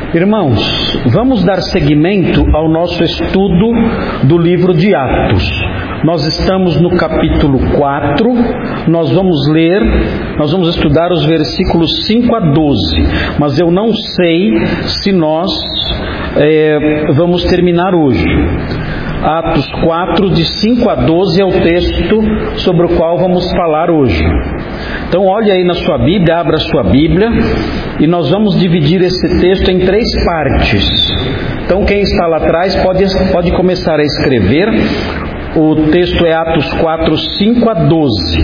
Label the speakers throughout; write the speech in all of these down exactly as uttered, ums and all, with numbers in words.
Speaker 1: Irmãos, vamos dar seguimento ao nosso estudo do livro de Atos. Nós estamos no capítulo quatro, nós vamos ler, nós vamos estudar os versículos cinco a doze, mas eu não sei se nós é, vamos terminar hoje. Atos quatro, de cinco a doze é o texto sobre o qual vamos falar hoje. Então olhe aí na sua Bíblia, abra a sua Bíblia, e nós vamos dividir esse texto em três partes. Então quem está lá atrás pode, pode começar a escrever. O texto é Atos quatro, cinco a doze.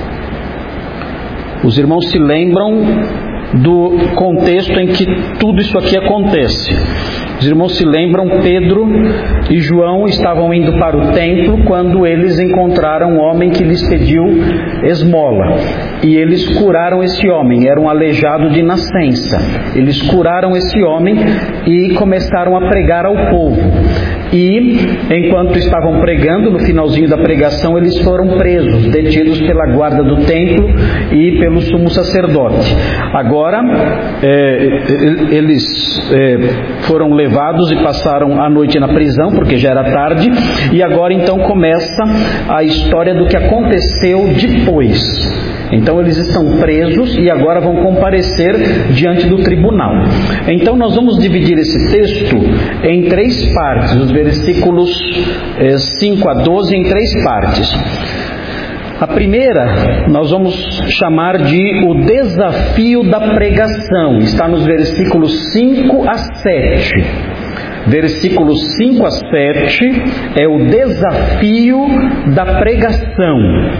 Speaker 1: Os irmãos se lembram do contexto em que tudo isso aqui acontece. Os irmãos se lembram, Pedro e João estavam indo para o templo quando eles encontraram um homem que lhes pediu esmola. E eles curaram esse homem, era um aleijado de nascença. Eles curaram esse homem e começaram a pregar ao povo. E, enquanto estavam pregando, no finalzinho da pregação, eles foram presos, detidos pela guarda do templo e pelo sumo sacerdote. Agora, é, eles é, foram levados e passaram a noite na prisão, porque já era tarde, e agora então começa a história do que aconteceu depois. Então eles estão presos e agora vão comparecer diante do tribunal. Então nós vamos dividir esse texto em três partes, os versículos eh, cinco a doze em três partes. A primeira nós vamos chamar de o desafio da pregação, está nos versículos cinco a sete. Versículos cinco a sete é o desafio da pregação.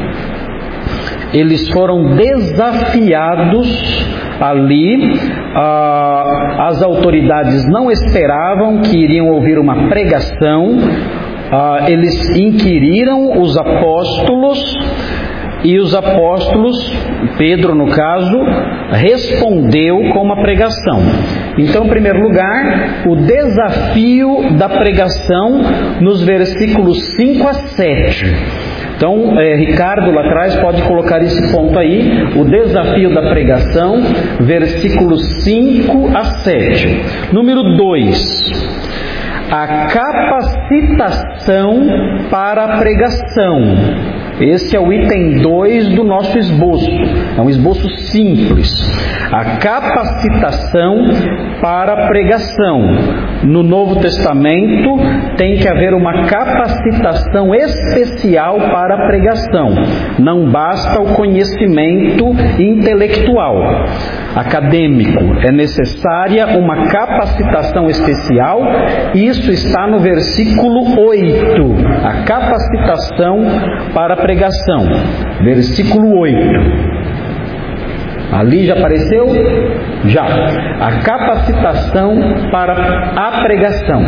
Speaker 1: Eles foram desafiados ali, ah, as autoridades não esperavam que iriam ouvir uma pregação, ah, eles inquiriram os apóstolos, e os apóstolos, Pedro no caso, respondeu com uma pregação. Então, em primeiro lugar, o desafio da pregação nos versículos cinco a sete. Então, é, Ricardo lá atrás pode colocar esse ponto aí, o desafio da pregação, versículos cinco a sete. Número dois, a capacitação para a pregação. Esse é o item dois do nosso esboço, é um esboço simples. A capacitação para a pregação. No Novo Testamento tem que haver uma capacitação especial para a pregação. Não basta o conhecimento intelectual, acadêmico. É necessária uma capacitação especial. Isso está no versículo oito. A capacitação para a pregação. Versículo oito. Ali já apareceu? Já. A capacitação para a pregação.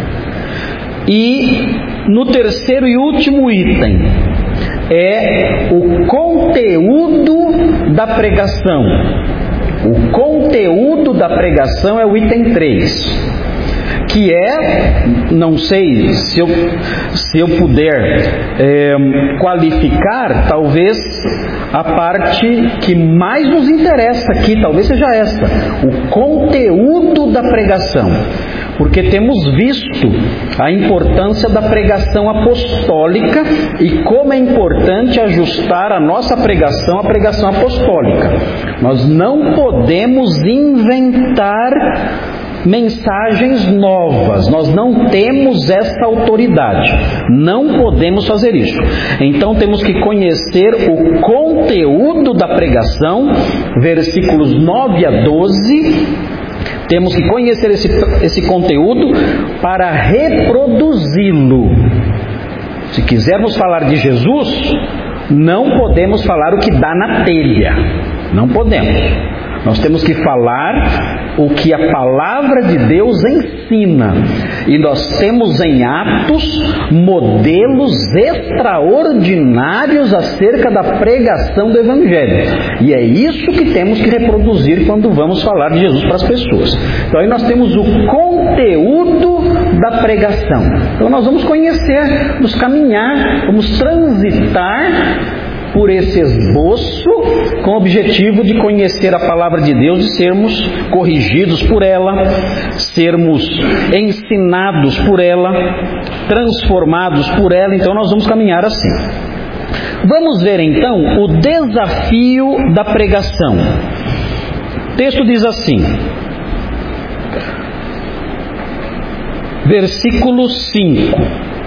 Speaker 1: E no terceiro e último item é o conteúdo da pregação. O conteúdo da pregação é o item três. Que é, não sei se eu, se eu puder é, qualificar, talvez a parte que mais nos interessa aqui, talvez seja essa, o conteúdo da pregação. Porque temos visto a importância da pregação apostólica e como é importante ajustar a nossa pregação à pregação apostólica. Nós não podemos inventar mensagens novas, nós não temos essa autoridade, não podemos fazer isso. Então temos que conhecer o conteúdo da pregação, versículos nove a doze, temos que conhecer esse, esse conteúdo para reproduzi-lo. Se quisermos falar de Jesus, não podemos falar o que dá na telha, não podemos. Nós temos que falar o que a palavra de Deus ensina. E nós temos em Atos modelos extraordinários acerca da pregação do Evangelho. E é isso que temos que reproduzir quando vamos falar de Jesus para as pessoas. Então aí nós temos o conteúdo da pregação. Então nós vamos conhecer, vamos caminhar, vamos transitar por esse esboço, com o objetivo de conhecer a palavra de Deus e sermos corrigidos por ela, sermos ensinados por ela, transformados por ela. Então nós vamos caminhar assim. Vamos ver então o desafio da pregação. O texto diz assim, versículo cinco.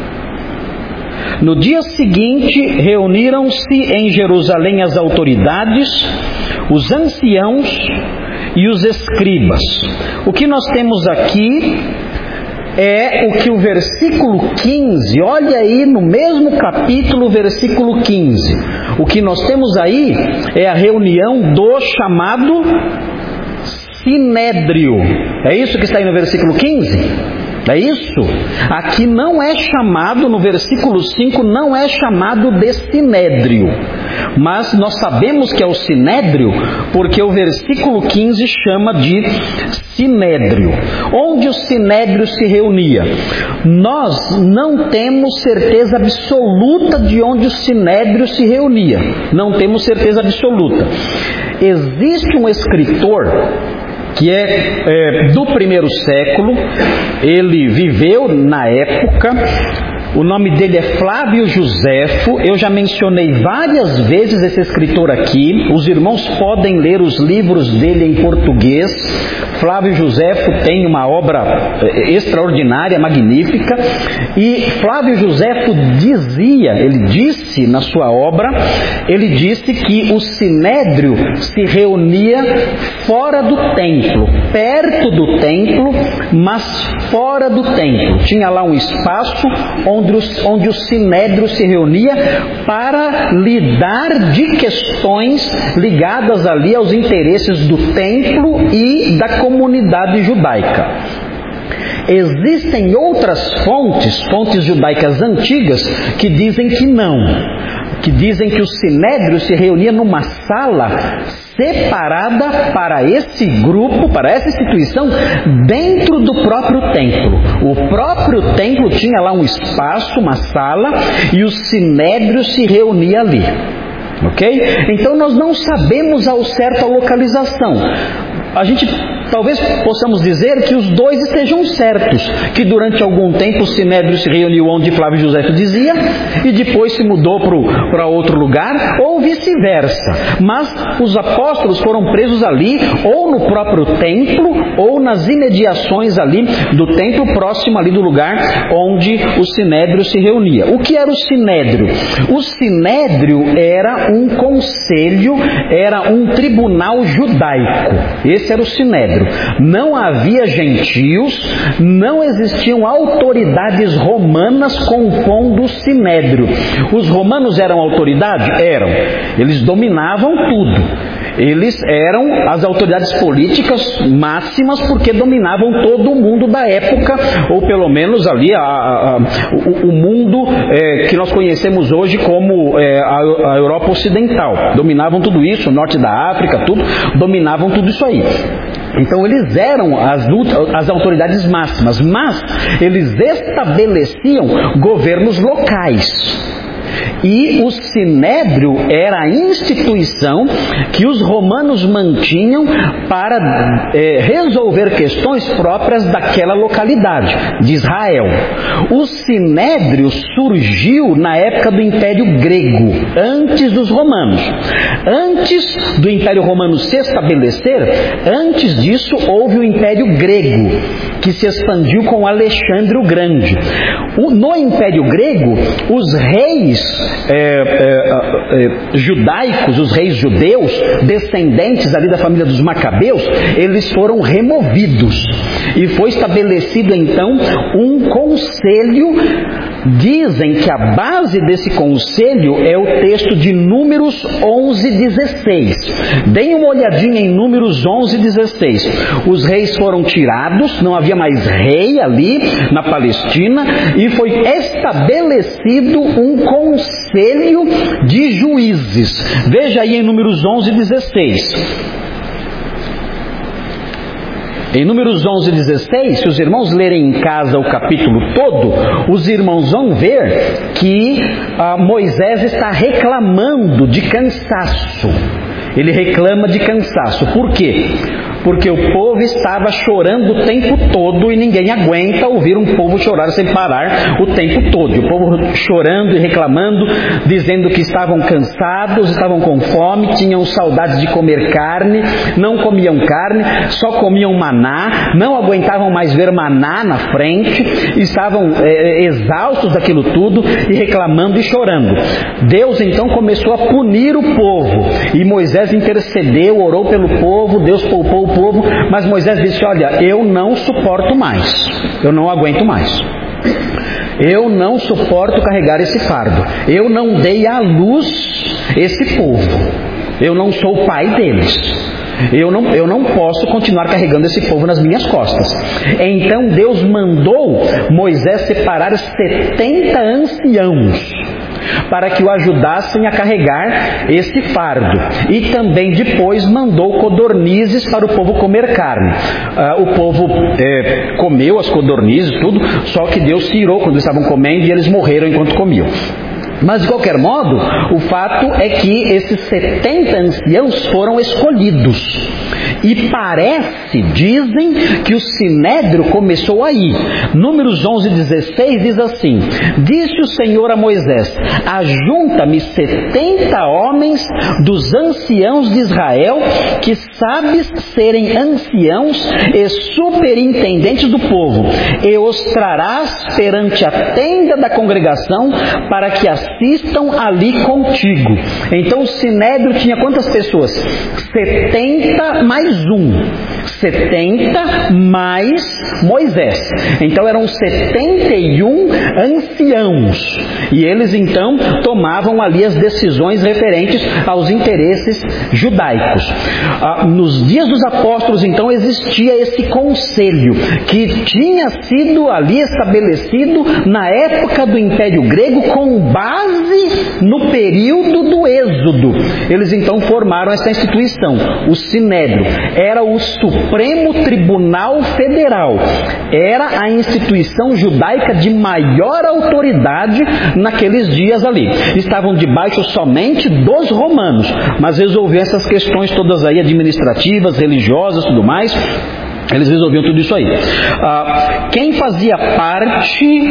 Speaker 1: No dia seguinte, reuniram-se em Jerusalém as autoridades, os anciãos e os escribas. O que nós temos aqui é o que o versículo quinze, olha aí no mesmo capítulo, versículo quinze. O que nós temos aí é a reunião do chamado Sinédrio. É isso que está aí no versículo quinze? É isso? Aqui não é chamado, no versículo cinco, não é chamado de Sinédrio. Mas nós sabemos que é o Sinédrio porque o versículo quinze chama de Sinédrio. Onde o Sinédrio se reunia? Nós não temos certeza absoluta de onde o Sinédrio se reunia. Não temos certeza absoluta. Existe um escritor que é, é do primeiro século, ele viveu na época, o nome dele é Flávio Josefo. Eu já mencionei várias vezes esse escritor aqui, os irmãos podem ler os livros dele em português. Flávio Josefo tem uma obra extraordinária, magnífica, e Flávio Josefo dizia, ele disse na sua obra, ele disse que o Sinédrio se reunia fora do templo, perto do templo, mas fora do templo. Tinha lá um espaço onde o, onde o Sinédrio se reunia para lidar de questões ligadas ali aos interesses do templo e da comunidade judaica. Existem outras fontes, fontes judaicas antigas, que dizem que não, que dizem que o Sinédrio se reunia numa sala separada para esse grupo, para essa instituição, dentro do próprio templo. O próprio templo tinha lá um espaço, uma sala, e o Sinédrio se reunia ali. Ok? Então nós não sabemos ao certo a localização. A gente talvez possamos dizer que os dois estejam certos, que durante algum tempo o Sinédrio se reuniu onde Flávio Josefo dizia e depois se mudou para outro lugar, ou vice-versa. Mas os apóstolos foram presos ali, ou no próprio templo, ou nas imediações ali do templo, próximo ali do lugar onde o Sinédrio se reunia. O que era o Sinédrio? O Sinédrio era um conselho, era um tribunal judaico. Esse era o Sinédrio. Não havia gentios, não existiam autoridades romanas compondo o Sinédrio. Os romanos eram autoridade? Eram. Eles dominavam tudo. Eles eram as autoridades políticas máximas porque dominavam todo o mundo da época, ou pelo menos ali a, a, a, o, o mundo é, que nós conhecemos hoje como é, a, a Europa Ocidental. Dominavam tudo isso, o norte da África, tudo, dominavam tudo isso aí. Então eles eram as, as autoridades máximas, mas eles estabeleciam governos locais. E o Sinédrio era a instituição que os romanos mantinham para é, resolver questões próprias daquela localidade, de Israel. O Sinédrio surgiu na época do Império Grego, antes dos romanos. Antes do Império Romano se estabelecer, antes disso houve o Império Grego, que se expandiu com Alexandre o Grande. No Império Grego, os reis É, é, é, judaicos, os reis judeus, descendentes ali da família dos Macabeus, eles foram removidos e foi estabelecido então um conselho. Dizem que a base desse conselho é o texto de Números onze, dezesseis. Deem uma olhadinha em Números onze, dezesseis. Os reis foram tirados, não havia mais rei ali na Palestina, e foi estabelecido um conselho de juízes. Veja aí em Números onze, dezesseis. Em Números onze, dezesseis, se os irmãos lerem em casa o capítulo todo, os irmãos vão ver que ah, Moisés está reclamando de cansaço. Ele reclama de cansaço. Por quê? Porque o povo estava chorando o tempo todo e ninguém aguenta ouvir um povo chorar sem parar o tempo todo. E o povo chorando e reclamando, dizendo que estavam cansados, estavam com fome, tinham saudades de comer carne, não comiam carne, só comiam maná, não aguentavam mais ver maná na frente, estavam é, exaustos daquilo tudo e reclamando e chorando. Deus então começou a punir o povo e Moisés intercedeu, orou pelo povo, Deus poupou o povo, mas Moisés disse: olha, eu não suporto mais, eu não aguento mais, eu não suporto carregar esse fardo, eu não dei à luz esse povo, eu não sou o pai deles, eu não, eu não posso continuar carregando esse povo nas minhas costas. Então Deus mandou Moisés separar setenta anciãos para que o ajudassem a carregar esse fardo. E também depois mandou codornizes para o povo comer carne. Ah, o povo é, comeu as codornizes, tudo, só que Deus se irou quando eles estavam comendo e eles morreram enquanto comiam. Mas de qualquer modo, o fato é que esses setenta anciãos foram escolhidos. E parece, dizem, que o sinédrio começou aí. Números onze, dezesseis diz assim: disse o Senhor a Moisés: ajunta-me setenta homens dos anciãos de Israel, que sabes serem anciãos e superintendentes do povo, e os trarás perante a tenda da congregação para que assistam ali contigo. Então o sinédrio tinha quantas pessoas? setenta mais um. setenta mais Moisés. Então eram setenta e um anciãos. E eles então tomavam ali as decisões referentes aos interesses judaicos. Ah, nos dias dos apóstolos então existia esse conselho que tinha sido ali estabelecido na época do Império Grego com base no período do Êxodo. Eles então formaram essa instituição, o Sinédrio. Era o Supremo Tribunal Federal. Era a instituição judaica de maior autoridade naqueles dias ali. Estavam debaixo somente dos romanos, mas resolviam essas questões todas aí administrativas, religiosas, tudo mais. Eles resolviam tudo isso aí. Ah, quem fazia parte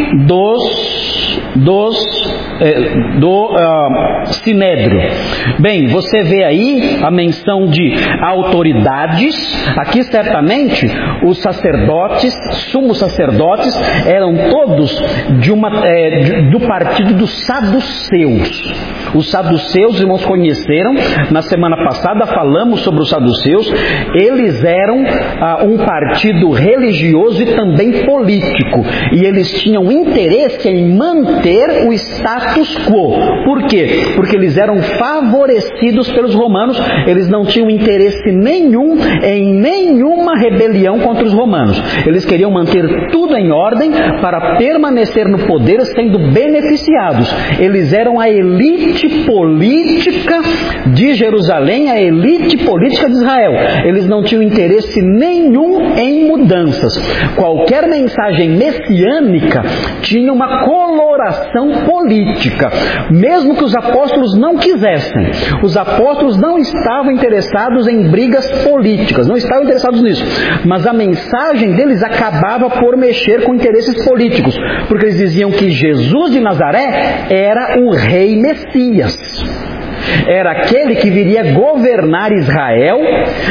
Speaker 1: dos, dos eh, do ah, Sinédrio? Bem, você vê aí a menção de autoridades. Aqui certamente os sacerdotes, sumos sacerdotes, eram todos de uma, eh, de, do partido dos saduceus. Os saduceus, os irmãos conheceram, na semana passada falamos sobre os saduceus. Eles eram ah, um partido religioso e também político, e eles tinham interesse em manter o status quo. Por quê? Porque eles eram favorecidos pelos romanos, eles não tinham interesse nenhum em nenhuma rebelião contra os romanos. Eles queriam manter tudo em ordem para permanecer no poder sendo beneficiados. Eles eram a elite política de Jerusalém, a elite política de Israel. Eles não tinham interesse nenhum em mudanças. Qualquer mensagem messiânica tinha uma coloração política, mesmo que os apóstolos não quisessem. Os apóstolos não estavam interessados em brigas políticas, não estavam interessados nisso, mas a mensagem deles acabava por mexer com interesses políticos, porque eles diziam que Jesus de Nazaré era o rei Messias. Era aquele que viria governar Israel,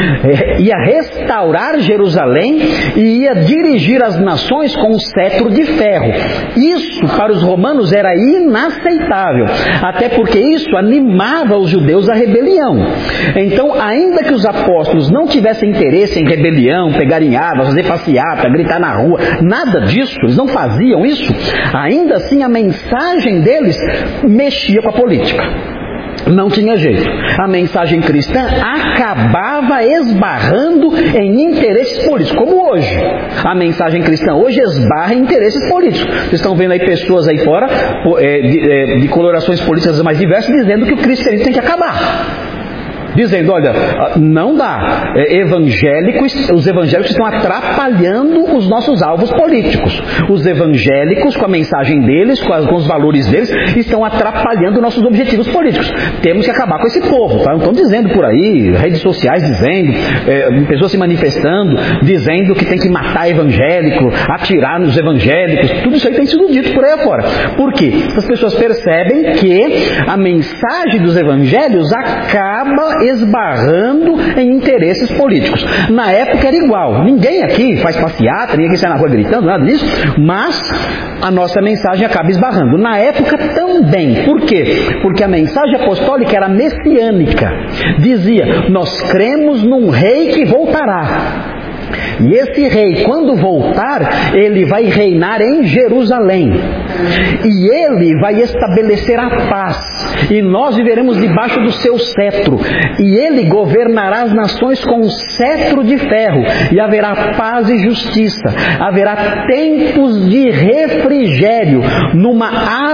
Speaker 1: ia restaurar Jerusalém e ia dirigir as nações com um cetro de ferro. Isso para os romanos era inaceitável, até porque isso animava os judeus à rebelião. Então, ainda que os apóstolos não tivessem interesse em rebelião, pegar em armas, fazer passeata, gritar na rua, nada disso, eles não faziam isso, ainda assim a mensagem deles mexia com a política. Não tinha jeito. A mensagem cristã acabava esbarrando em interesses políticos, como hoje. A mensagem cristã hoje esbarra em interesses políticos. Vocês estão vendo aí pessoas aí fora de, de colorações políticas mais diversas dizendo que o cristianismo tem que acabar. dizendo, olha, não dá, evangélicos, os evangélicos estão atrapalhando os nossos alvos políticos. Os evangélicos, com a mensagem deles, com, as, com os valores deles, estão atrapalhando nossos objetivos políticos. Temos que acabar com esse povo, tá? Não estão dizendo por aí, redes sociais dizendo, é, pessoas se manifestando, dizendo que tem que matar evangélico, atirar nos evangélicos, tudo isso aí tem sido dito por aí afora. Por quê? As pessoas percebem que a mensagem dos evangelhos acaba esbarrando em interesses políticos. Na época era igual, ninguém aqui faz passeata, ninguém aqui sai na rua gritando, nada disso, mas a nossa mensagem acaba esbarrando. Na época também. Por quê? Porque a mensagem apostólica era messiânica. Dizia, nós cremos num rei que voltará. E esse rei, quando voltar, ele vai reinar em Jerusalém. E ele vai estabelecer a paz. E nós viveremos debaixo do seu cetro. E ele governará as nações com um cetro de ferro. E haverá paz e justiça. Haverá tempos de refrigério. Numa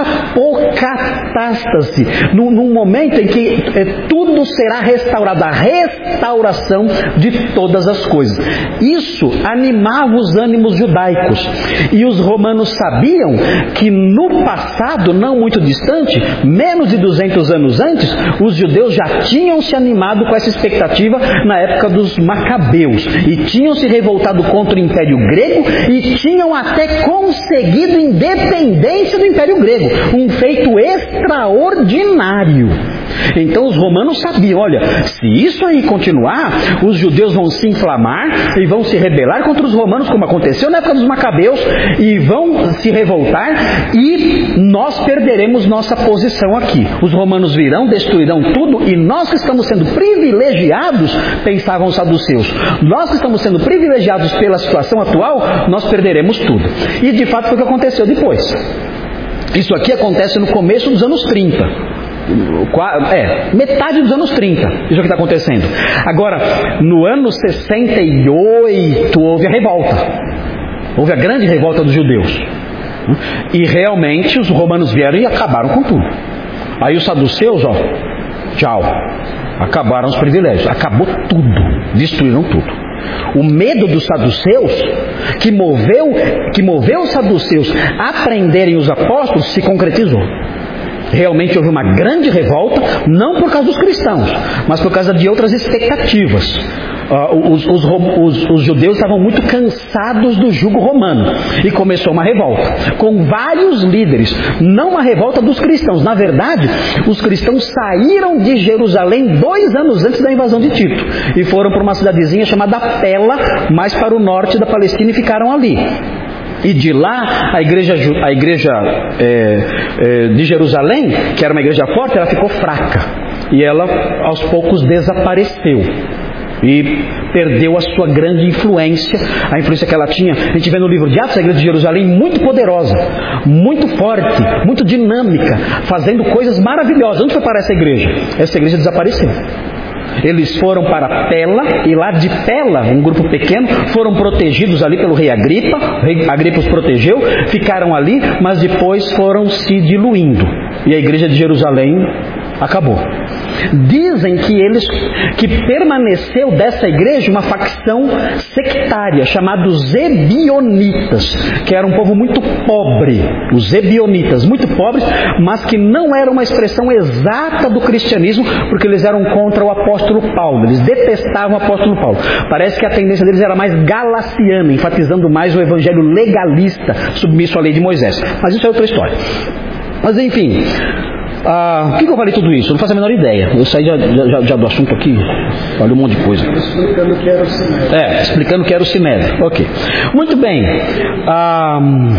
Speaker 1: apocatástase. Num, num momento em que eh, tudo será restaurado. A restauração de todas as coisas. Isso animava os ânimos judaicos. E os romanos sabiam que no passado, não muito distante, menos de duzentos anos antes, os judeus já tinham se animado com essa expectativa na época dos Macabeus. E tinham se revoltado contra o Império Grego e tinham até conseguido independência do Império Grego. Um feito extraordinário. Então os romanos sabiam, olha, se isso aí continuar, os judeus vão se inflamar e vão se rebelar contra os romanos, como aconteceu na época dos Macabeus, e vão se revoltar e nós perderemos nossa posição aqui. Os romanos virão, destruirão tudo e nós que estamos sendo privilegiados, pensavam os saduceus, nós que estamos sendo privilegiados pela situação atual, nós perderemos tudo. E de fato foi o que aconteceu depois. Isso aqui acontece no começo dos anos trinta. É, metade dos anos trinta, isso é o que está acontecendo. Agora, no ano sessenta e oito, houve a revolta. Houve a grande revolta dos judeus. E realmente os romanos vieram e acabaram com tudo. Aí os saduceus, ó, tchau. Acabaram os privilégios. Acabou tudo. Destruíram tudo. O medo dos saduceus, que moveu, que moveu os saduceus a prenderem os apóstolos, se concretizou. Realmente houve uma grande revolta, não por causa dos cristãos, mas por causa de outras expectativas. Uh, os, os, os, os judeus estavam muito cansados do jugo romano e começou uma revolta, com vários líderes, não uma revolta dos cristãos. Na verdade, os cristãos saíram de Jerusalém dois anos antes da invasão de Tito e foram para uma cidadezinha chamada Pela, mais para o norte da Palestina, e ficaram ali. E de lá, a igreja, a igreja é, é, de Jerusalém, que era uma igreja forte, ela ficou fraca. E ela, aos poucos, desapareceu. E perdeu a sua grande influência, a influência que ela tinha. A gente vê no livro de Atos, a igreja de Jerusalém muito poderosa, muito forte, muito dinâmica, fazendo coisas maravilhosas. Onde foi parar essa igreja? Essa igreja desapareceu. Eles foram para Pela, e lá de Pela, um grupo pequeno, foram protegidos ali pelo rei Agripa. O rei Agripa os protegeu, ficaram ali, mas depois foram se diluindo. E a igreja de Jerusalém acabou. Dizem que eles, que permaneceu dessa igreja uma facção sectária chamada os Ebionitas, que era um povo muito pobre, os Ebionitas, muito pobres, mas que não era uma expressão exata do cristianismo, porque eles eram contra o apóstolo Paulo, eles detestavam o apóstolo Paulo. Parece que a tendência deles era mais galaciana, enfatizando mais o evangelho legalista, submisso à lei de Moisés. Mas isso é outra história. Mas enfim, ah, por que eu falei tudo isso? Eu não faço a menor ideia. Eu saí já, já, já do assunto aqui, falei um monte de coisa.
Speaker 2: Explicando o que era o Sinédrio.
Speaker 1: É, explicando o que era o Sinédrio. Ok. Muito bem. Ah,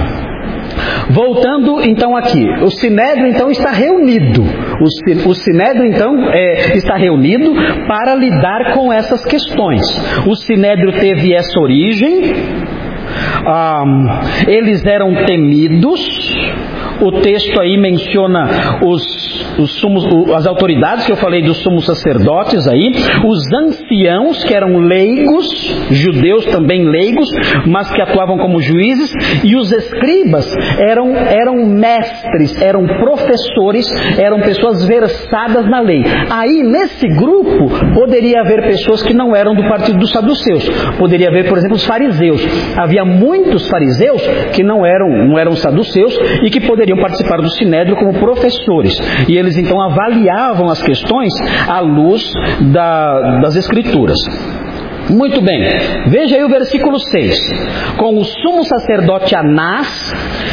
Speaker 1: voltando então aqui. O Sinédrio então está reunido. O, o Sinédrio então é, está reunido para lidar com essas questões. O Sinédrio teve essa origem. Ah, eles eram temidos. O texto aí menciona os os sumos, as autoridades que eu falei dos sumos sacerdotes aí, os anciãos que eram leigos, judeus também leigos, mas que atuavam como juízes, e os escribas eram, eram mestres, eram professores, eram pessoas versadas na lei. Aí nesse grupo poderia haver pessoas que não eram do partido dos saduceus, poderia haver, por exemplo, os fariseus. Havia muitos fariseus que não eram, não eram saduceus e que poderiam participar do sinédrio como professores, e eles então avaliavam as questões à luz da, das escrituras. Muito bem, veja aí o versículo seis. Com o sumo sacerdote Anás,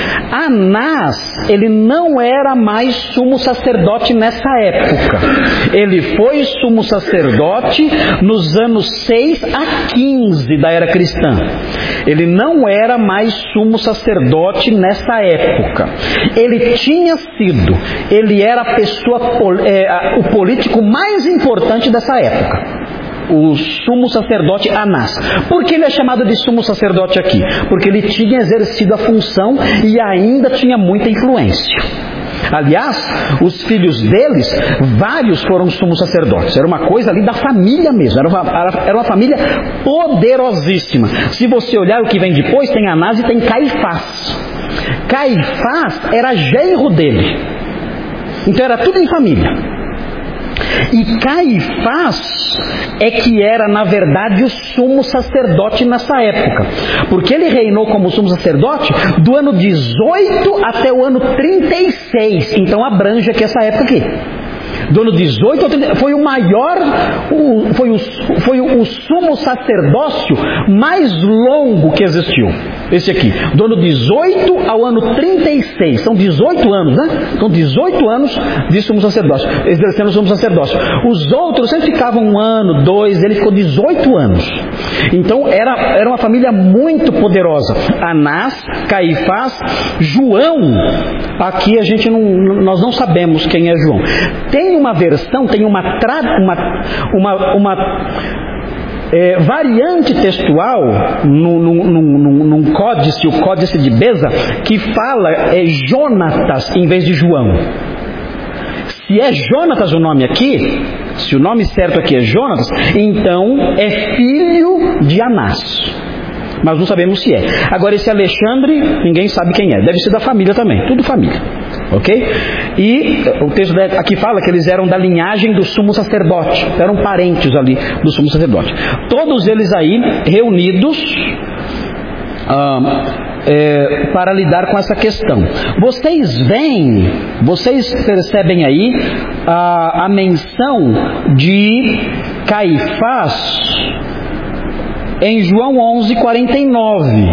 Speaker 1: Anás, ele não era mais sumo sacerdote nessa época. Ele foi sumo sacerdote nos anos seis a quinze da era cristã. Ele não era mais sumo sacerdote nessa época. Ele tinha sido, ele era a pessoa, é, o político mais importante dessa época, o sumo sacerdote Anás. Por que ele é chamado de sumo sacerdote aqui? Porque ele tinha exercido a função e ainda tinha muita influência. Aliás, os filhos deles, vários foram sumos sacerdotes. Era uma coisa ali da família mesmo. Era uma, era uma família poderosíssima. Se você olhar o que vem depois, tem Anás e tem Caifás. Caifás era genro dele. Então era tudo em família. E Caifás é que era, na verdade, o sumo sacerdote nessa época. Porque ele reinou como sumo sacerdote do ano dezoito até o ano trinta e seis. Então abrange aqui essa época aqui. Do ano dezoito ao trinta, foi o maior, o, foi, o, foi o sumo sacerdócio mais longo que existiu. Esse aqui, do ano dezoito ao ano trinta e seis, são dezoito anos, né? São dezoito anos de sumo sacerdócio, exercendo o sumo sacerdócio. Os outros sempre ficavam um ano, dois, ele ficou dezoito anos. Então era, era uma família muito poderosa. Anás, Caifás, João, aqui a gente não, nós não sabemos quem é João. Tem uma versão, tem uma, tra, uma, uma, uma é, variante textual num, num, num, num códice, o códice de Beza, que fala é Jonatas em vez de João. Se é Jonatas o nome aqui, se o nome certo aqui é Jonatas, então é filho de Anás. Mas não sabemos se é. Agora esse Alexandre, ninguém sabe quem é. Deve ser da família também, tudo família. Ok? E o texto aqui fala que eles eram da linhagem do sumo sacerdote. Eram parentes ali do sumo sacerdote. Todos eles aí reunidos ah, é, para lidar com essa questão. Vocês veem, vocês percebem aí a, a menção de Caifás em João onze, quarenta e nove.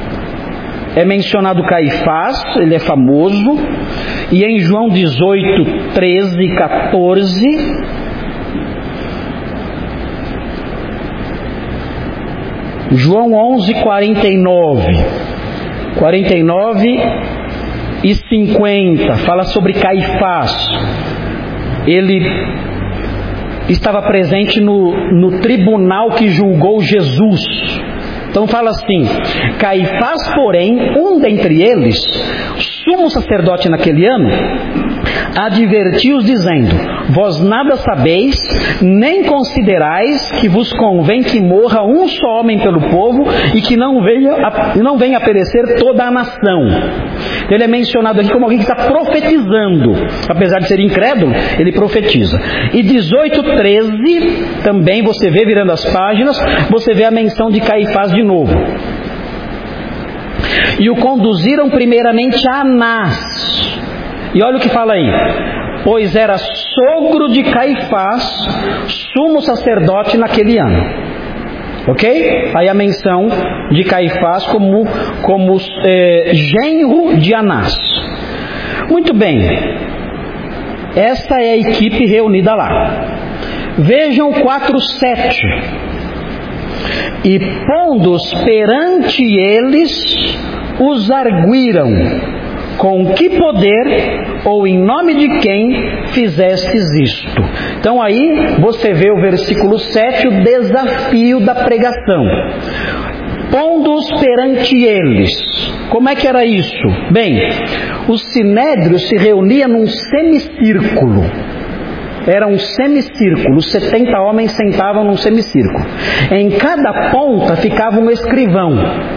Speaker 1: É mencionado Caifás, ele é famoso, e em João dezoito, treze e quatorze, João onze, quarenta e nove, quarenta e nove e cinquenta, fala sobre Caifás. Ele estava presente no, no tribunal que julgou Jesus. Então fala assim: Caifás, porém, um dentre eles, sumo sacerdote naquele ano, advertiu-os dizendo: vós nada sabeis, nem considerais que vos convém que morra um só homem pelo povo e que não venha a, não venha a perecer toda a nação. Ele é mencionado aqui como alguém que está profetizando. Apesar de ser incrédulo, ele profetiza. E dezoito, treze, também você vê, virando as páginas, você vê a menção de Caifás de novo. E o conduziram primeiramente a Anás. E olha o que fala aí: pois era sogro de Caifás, sumo sacerdote naquele ano. Ok? Aí a menção de Caifás como, como é, genro de Anás. Muito bem. Essa é a equipe reunida lá. Vejam o quatro sete. E pondo-os perante eles, os arguíram: com que poder ou em nome de quem fizestes isto? Então aí você vê o versículo sete, o desafio da pregação. Pondo-os perante eles. Como é que era isso? Bem, o sinédrio se reunia num semicírculo. Era um semicírculo, os setenta homens sentavam num semicírculo. Em cada ponta ficava um escrivão,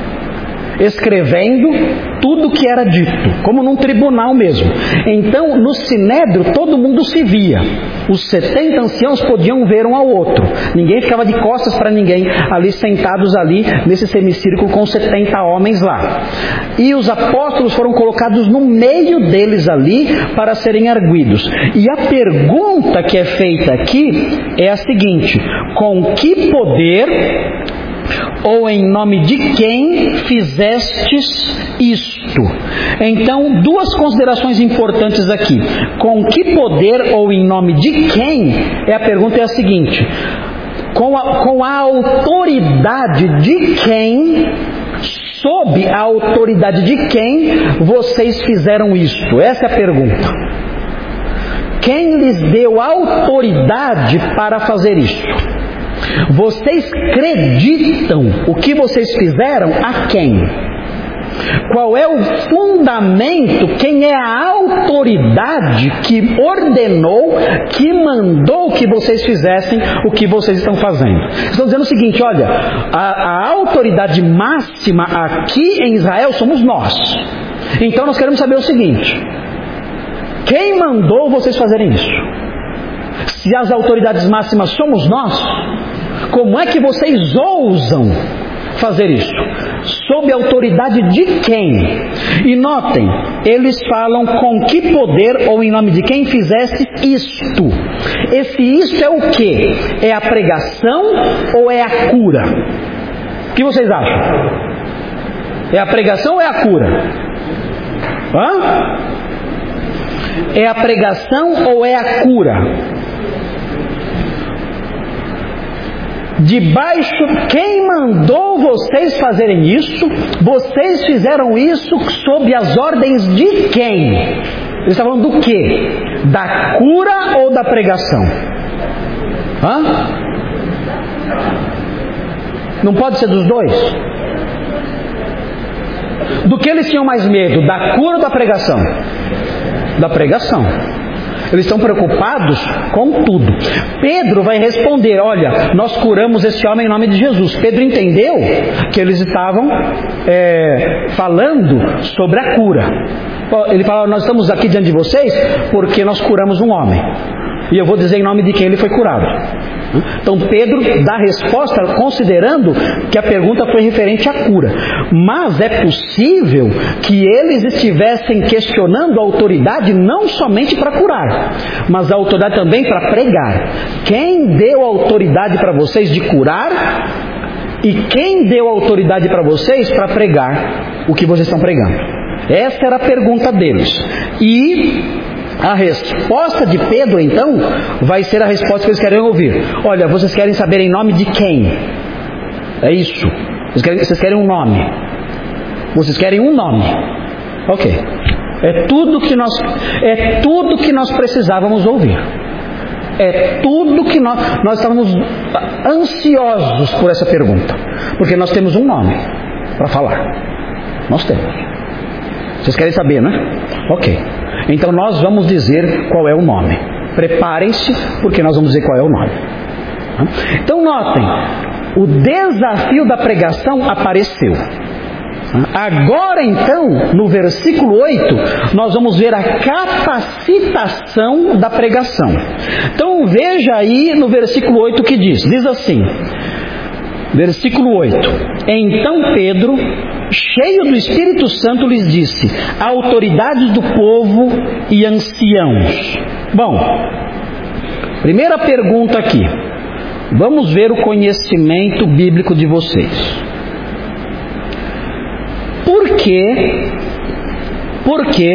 Speaker 1: escrevendo tudo o que era dito, como num tribunal mesmo. Então, no sinédrio, todo mundo se via. Os setenta anciãos podiam ver um ao outro. Ninguém ficava de costas para ninguém, ali sentados ali, nesse semicírculo com setenta homens lá. E os apóstolos foram colocados no meio deles ali, para serem arguidos. E a pergunta que é feita aqui é a seguinte: com que poder ou em nome de quem fizestes isto? Então, duas considerações importantes aqui. Com que poder ou em nome de quem? É a pergunta é a seguinte: com a, com a autoridade de quem, sob a autoridade de quem vocês fizeram isto? Essa é a pergunta. Quem lhes deu autoridade para fazer isto? Vocês acreditam o que vocês fizeram a quem? Qual é o fundamento? Quem é a autoridade que ordenou, que mandou que vocês fizessem o que vocês estão fazendo? Estão dizendo o seguinte: olha, a, a autoridade máxima aqui em Israel somos nós. Então nós queremos saber o seguinte: quem mandou vocês fazerem isso? Se as autoridades máximas somos nós, como é que vocês ousam fazer isso? Sob a autoridade de quem? E notem, eles falam com que poder ou em nome de quem fizesse isto. Esse isto é o quê? É a pregação ou é a cura? O que vocês acham? É a pregação ou é a cura? Hã? É a pregação ou é a cura? Debaixo, quem mandou vocês fazerem isso? Vocês fizeram isso sob as ordens de quem? Eles estão falando do quê? Da cura ou da pregação? Hã? Não pode ser dos dois? Do que eles tinham mais medo? Da cura ou da pregação? Da pregação. Eles estão preocupados com tudo. Pedro vai responder: olha, nós curamos esse homem em nome de Jesus. Pedro entendeu que eles estavam é, falando sobre a cura. Ele fala: nós estamos aqui diante de vocês porque nós curamos um homem. E eu vou dizer em nome de quem ele foi curado. Então Pedro dá a resposta considerando que a pergunta foi referente à cura. Mas é possível que eles estivessem questionando a autoridade não somente para curar, mas a autoridade também para pregar. Quem deu autoridade para vocês de curar? E quem deu autoridade para vocês para pregar o que vocês estão pregando? Essa era a pergunta deles. E a resposta de Pedro, então, vai ser a resposta que eles querem ouvir. Olha, vocês querem saber em nome de quem? É isso. Vocês querem, vocês querem um nome. Vocês querem um nome. Ok. É tudo que nós, é tudo que nós precisávamos ouvir. É tudo que nós, nós estávamos ansiosos por essa pergunta. Porque nós temos um nome para falar. Nós temos. Vocês querem saber, né? Ok. Então nós vamos dizer qual é o nome. Preparem-se, porque nós vamos dizer qual é o nome. Então notem, o desafio da pregação apareceu. Agora então, no versículo oito, nós vamos ver a capacitação da pregação. Então veja aí no versículo oito o que diz. Diz assim, versículo oito: Então Pedro, cheio do Espírito Santo, lhes disse: autoridades do povo e anciãos. Bom, primeira pergunta aqui. Vamos ver o conhecimento bíblico de vocês. Por quê? Por que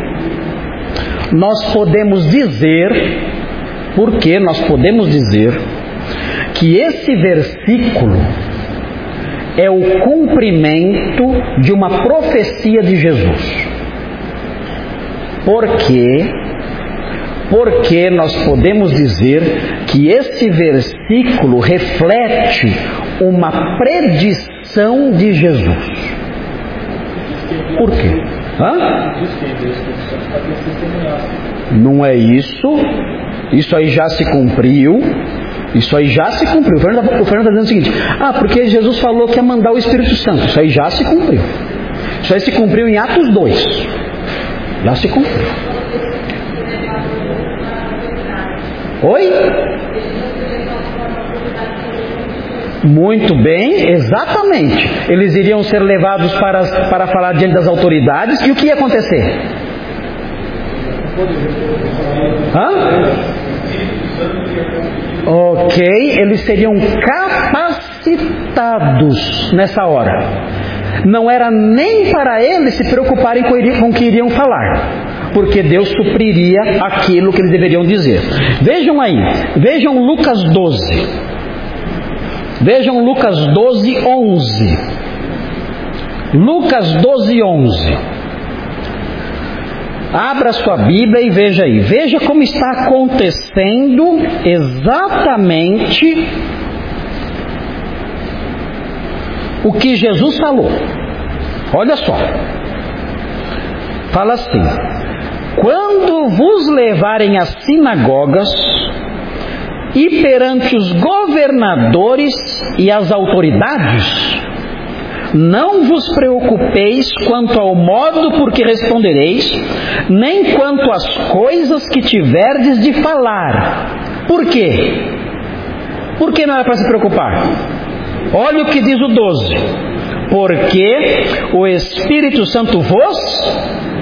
Speaker 1: nós podemos dizer, por que nós podemos dizer que esse versículo é o cumprimento de uma profecia de Jesus? Por quê? Porque nós podemos dizer que esse versículo reflete uma predição de Jesus. Por quê? Hã? Não é isso. Isso aí já se cumpriu. Isso aí já se cumpriu. O Fernando está dizendo o seguinte: ah, porque Jesus falou que ia mandar o Espírito Santo. Isso aí já se cumpriu. Isso aí se cumpriu em Atos dois. Já se cumpriu. Oi? Muito bem, exatamente. Eles iriam ser levados para, para falar diante das autoridades. E o que ia acontecer? Hã? Ok, eles seriam capacitados nessa hora. Não era nem para eles se preocuparem com o que iriam falar, porque Deus supriria aquilo que eles deveriam dizer. Vejam aí, vejam Lucas doze. Vejam Lucas doze, onze. Lucas doze, onze. Abra sua Bíblia e veja aí. Veja como está acontecendo exatamente o que Jesus falou. Olha só. Fala assim: quando vos levarem às sinagogas e perante os governadores e as autoridades, não vos preocupeis quanto ao modo por que respondereis, nem quanto às coisas que tiverdes de falar. Por quê? Por que não era para se preocupar? Olha o que diz o doze. Porque o Espírito Santo vos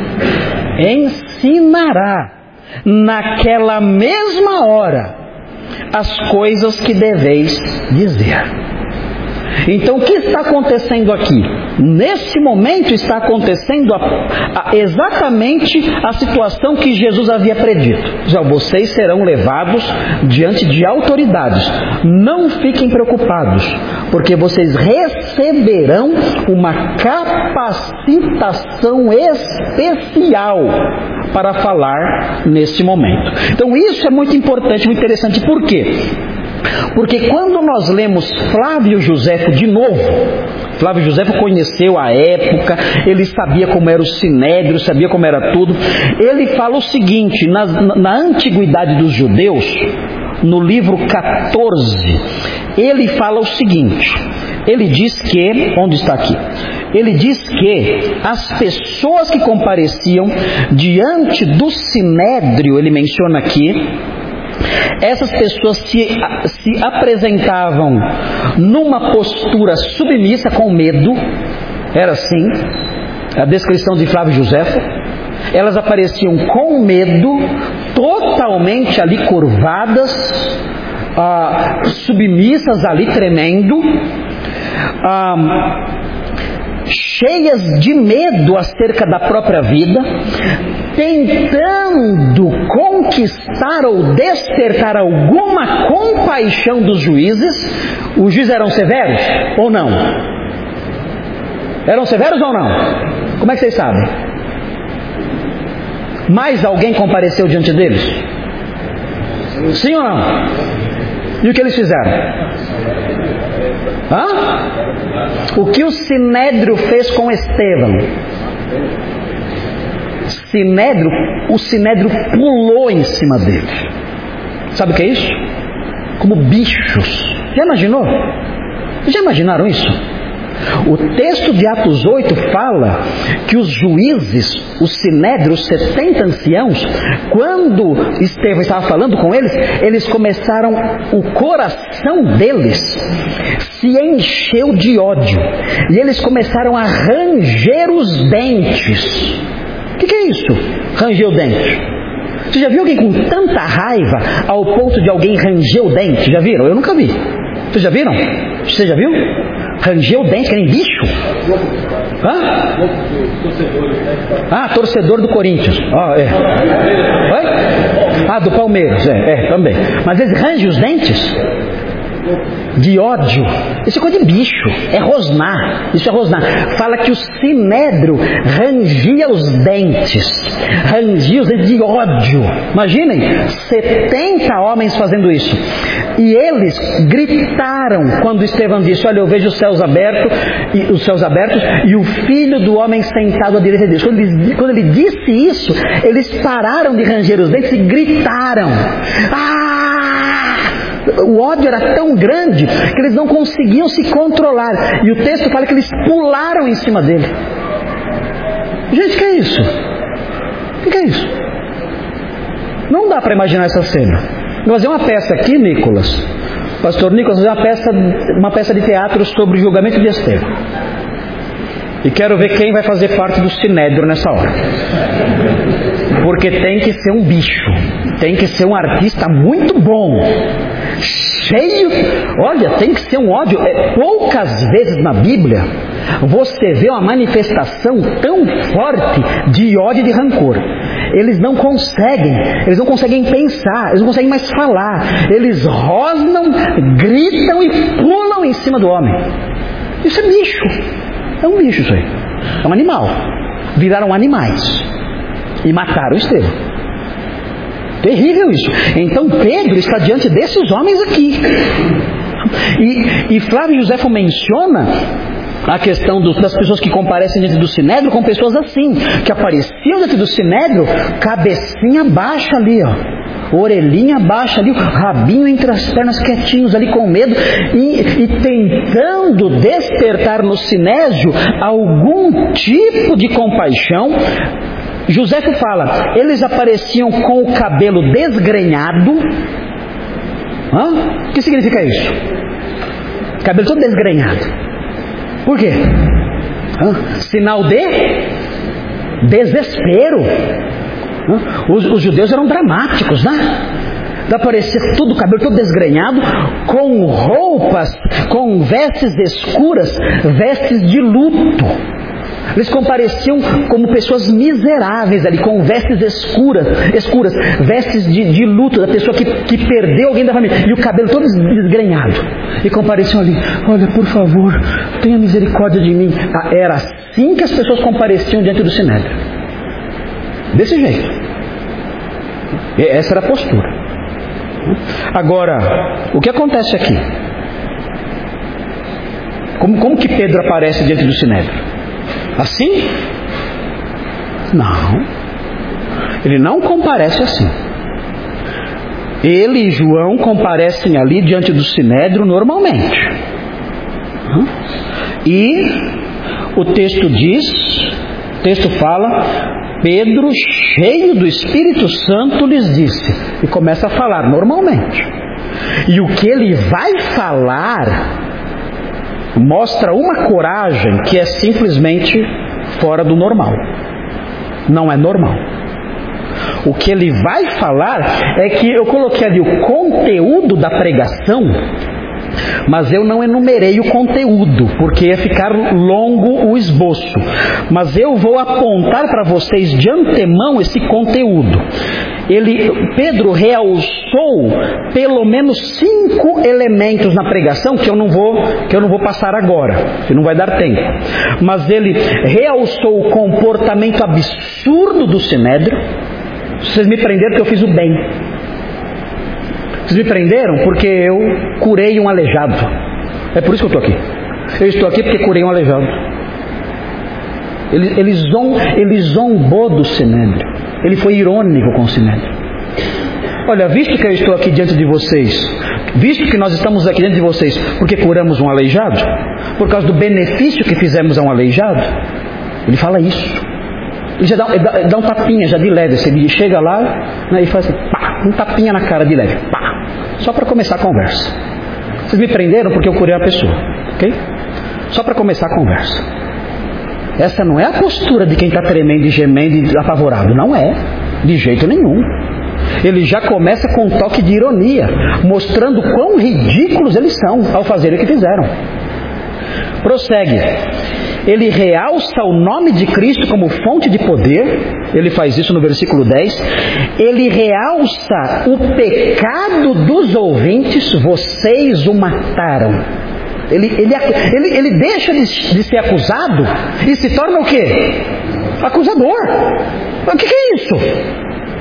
Speaker 1: ensinará naquela mesma hora as coisas que deveis dizer. Então o que está acontecendo aqui? Nesse momento está acontecendo a, a, exatamente a situação que Jesus havia predito. Já vocês serão levados diante de autoridades. Não fiquem preocupados, porque vocês receberão uma capacitação especial para falar nesse momento. Então isso é muito importante, muito interessante. Por quê? Porque quando nós lemos Flávio Josefo de novo, Flávio Josefo conheceu a época, ele sabia como era o sinédrio, sabia como era tudo. Ele fala o seguinte, na, na antiguidade dos judeus, no livro quatorze, ele fala o seguinte, ele diz que, onde está aqui? Ele diz que as pessoas que compareciam diante do sinédrio, ele menciona aqui, essas pessoas se, se apresentavam numa postura submissa, com medo. Era assim a descrição de Flávio Josefo. Elas apareciam com medo, totalmente ali curvadas, ah, submissas ali, tremendo, ah, cheias de medo acerca da própria vida, tentando conquistar ou despertar alguma compaixão dos juízes. Os juízes eram severos ou não? Eram severos ou não? Como é que vocês sabem? Mais alguém compareceu diante deles? Sim ou não? E o que eles fizeram? Hã? O que o sinédrio fez com Estevão? Sinédrio, o sinédrio pulou em cima dele. Sabe o que é isso? Como bichos. Já imaginou? Já imaginaram isso? O texto de Atos oito fala que os juízes, os sinédrios, os setenta anciãos, quando Estevão estava falando com eles, eles começaram, o coração deles se encheu de ódio, e eles começaram a ranger os dentes. O que, que é isso? Ranger o dente. Você já viu alguém com tanta raiva ao ponto de alguém ranger o dente? Já viram? Eu nunca vi. Vocês já viram? Você já viu? Ranger o dente, que nem bicho. Hã? Ah, torcedor do Corinthians. Ah, é. Oi? Ah, do Palmeiras. É, é, também. Mas eles rangem os dentes de ódio. Isso é coisa de bicho. É rosnar. Isso é rosnar. Fala que o sinédrio rangia os dentes. Rangia os dentes de ódio. Imaginem, setenta homens fazendo isso. E eles gritaram quando Estevão disse: olha, eu vejo os céus abertos, e, os céus abertos e o Filho do Homem sentado à direita de Deus. Quando ele, quando ele disse isso, eles pararam de ranger os dentes e gritaram. Ah! O ódio era tão grande que eles não conseguiam se controlar. E o texto fala que eles pularam em cima dele. Gente, o que é isso? O que é isso? Não dá para imaginar essa cena. Vou fazer uma peça aqui, Nicolas. Pastor Nicolas, fazer uma peça, uma peça de teatro sobre o julgamento de Estevão. E quero ver quem vai fazer parte do Sinédrio nessa hora. Porque tem que ser um bicho. Tem que ser um artista muito bom. Cheio... Olha, tem que ser um ódio. É, poucas vezes na Bíblia você vê uma manifestação tão forte de ódio e de rancor. Eles não conseguem, eles não conseguem pensar, eles não conseguem mais falar. Eles rosnam, gritam e pulam em cima do homem. Isso é bicho. É um bicho isso aí. É um animal. Viraram animais. E mataram Estevão. Terrível isso. Então Pedro está diante desses homens aqui. E, e Flávio Josefo menciona a questão do, das pessoas que comparecem diante do Sinédrio com pessoas assim, que apareciam diante do Sinédrio, cabecinha baixa ali, ó, orelhinha baixa ali, rabinho entre as pernas quietinhos ali com medo, e, e tentando despertar no Sinédrio algum tipo de compaixão. Josefo fala, eles apareciam com o cabelo desgrenhado. Hã? O que significa isso? Cabelo todo desgrenhado. Por quê? Hã? Sinal de desespero. Hã? Os, os judeus eram dramáticos, né? De aparecer tudo, o cabelo todo desgrenhado, com roupas, com vestes escuras, vestes de luto. Eles compareciam como pessoas miseráveis ali, com vestes escuras, escuras vestes de, de luto, da pessoa que, que perdeu alguém da família, e o cabelo todo desgrenhado. E compareciam ali, olha, por favor, tenha misericórdia de mim. Ah, era assim que as pessoas compareciam diante do Sinédrio. Desse jeito. E essa era a postura. Agora, o que acontece aqui? Como, como que Pedro aparece diante do Sinédrio? Assim? Não. Ele não comparece assim. Ele e João comparecem ali diante do Sinédrio normalmente. E o texto diz, o texto fala, Pedro, cheio do Espírito Santo, lhes disse. E começa a falar normalmente. E o que ele vai falar mostra uma coragem que é simplesmente fora do normal. Não é normal. O que ele vai falar é que eu coloquei ali o conteúdo da pregação, mas eu não enumerei o conteúdo, porque ia ficar longo o esboço. Mas eu vou apontar para vocês de antemão esse conteúdo. Ele, Pedro realçou pelo menos cinco elementos na pregação que eu não vou, que eu não vou passar agora, que não vai dar tempo. Mas ele realçou o comportamento absurdo do Sinédrio. Vocês me prenderam porque eu fiz o bem. Vocês me prenderam porque eu curei um aleijado. É por isso que eu estou aqui. Eu estou aqui porque curei um aleijado. Ele, ele, zom, ele zombou do Sinédrio. Ele foi irônico com o Sinédrio. Olha, visto que eu estou aqui diante de vocês, visto que nós estamos aqui diante de vocês porque curamos um aleijado, por causa do benefício que fizemos a um aleijado, ele fala isso. Ele já dá, ele dá, ele dá um tapinha já de leve. Ele chega lá, né, e faz assim, pá, um tapinha na cara de leve, pá, só para começar a conversa. Vocês me prenderam porque eu curei a pessoa, ok? Só para começar a conversa. Essa não é a postura de quem está tremendo e gemendo e apavorado. Não é, de jeito nenhum. Ele já começa com um toque de ironia, mostrando quão ridículos eles são ao fazer o que fizeram. Prossegue. Ele realça o nome de Cristo como fonte de poder. Ele faz isso no versículo dez. Ele realça o pecado dos ouvintes. Vocês o mataram. Ele, ele, ele, ele deixa de, de ser acusado e se torna o quê? Acusador. O que, que é isso?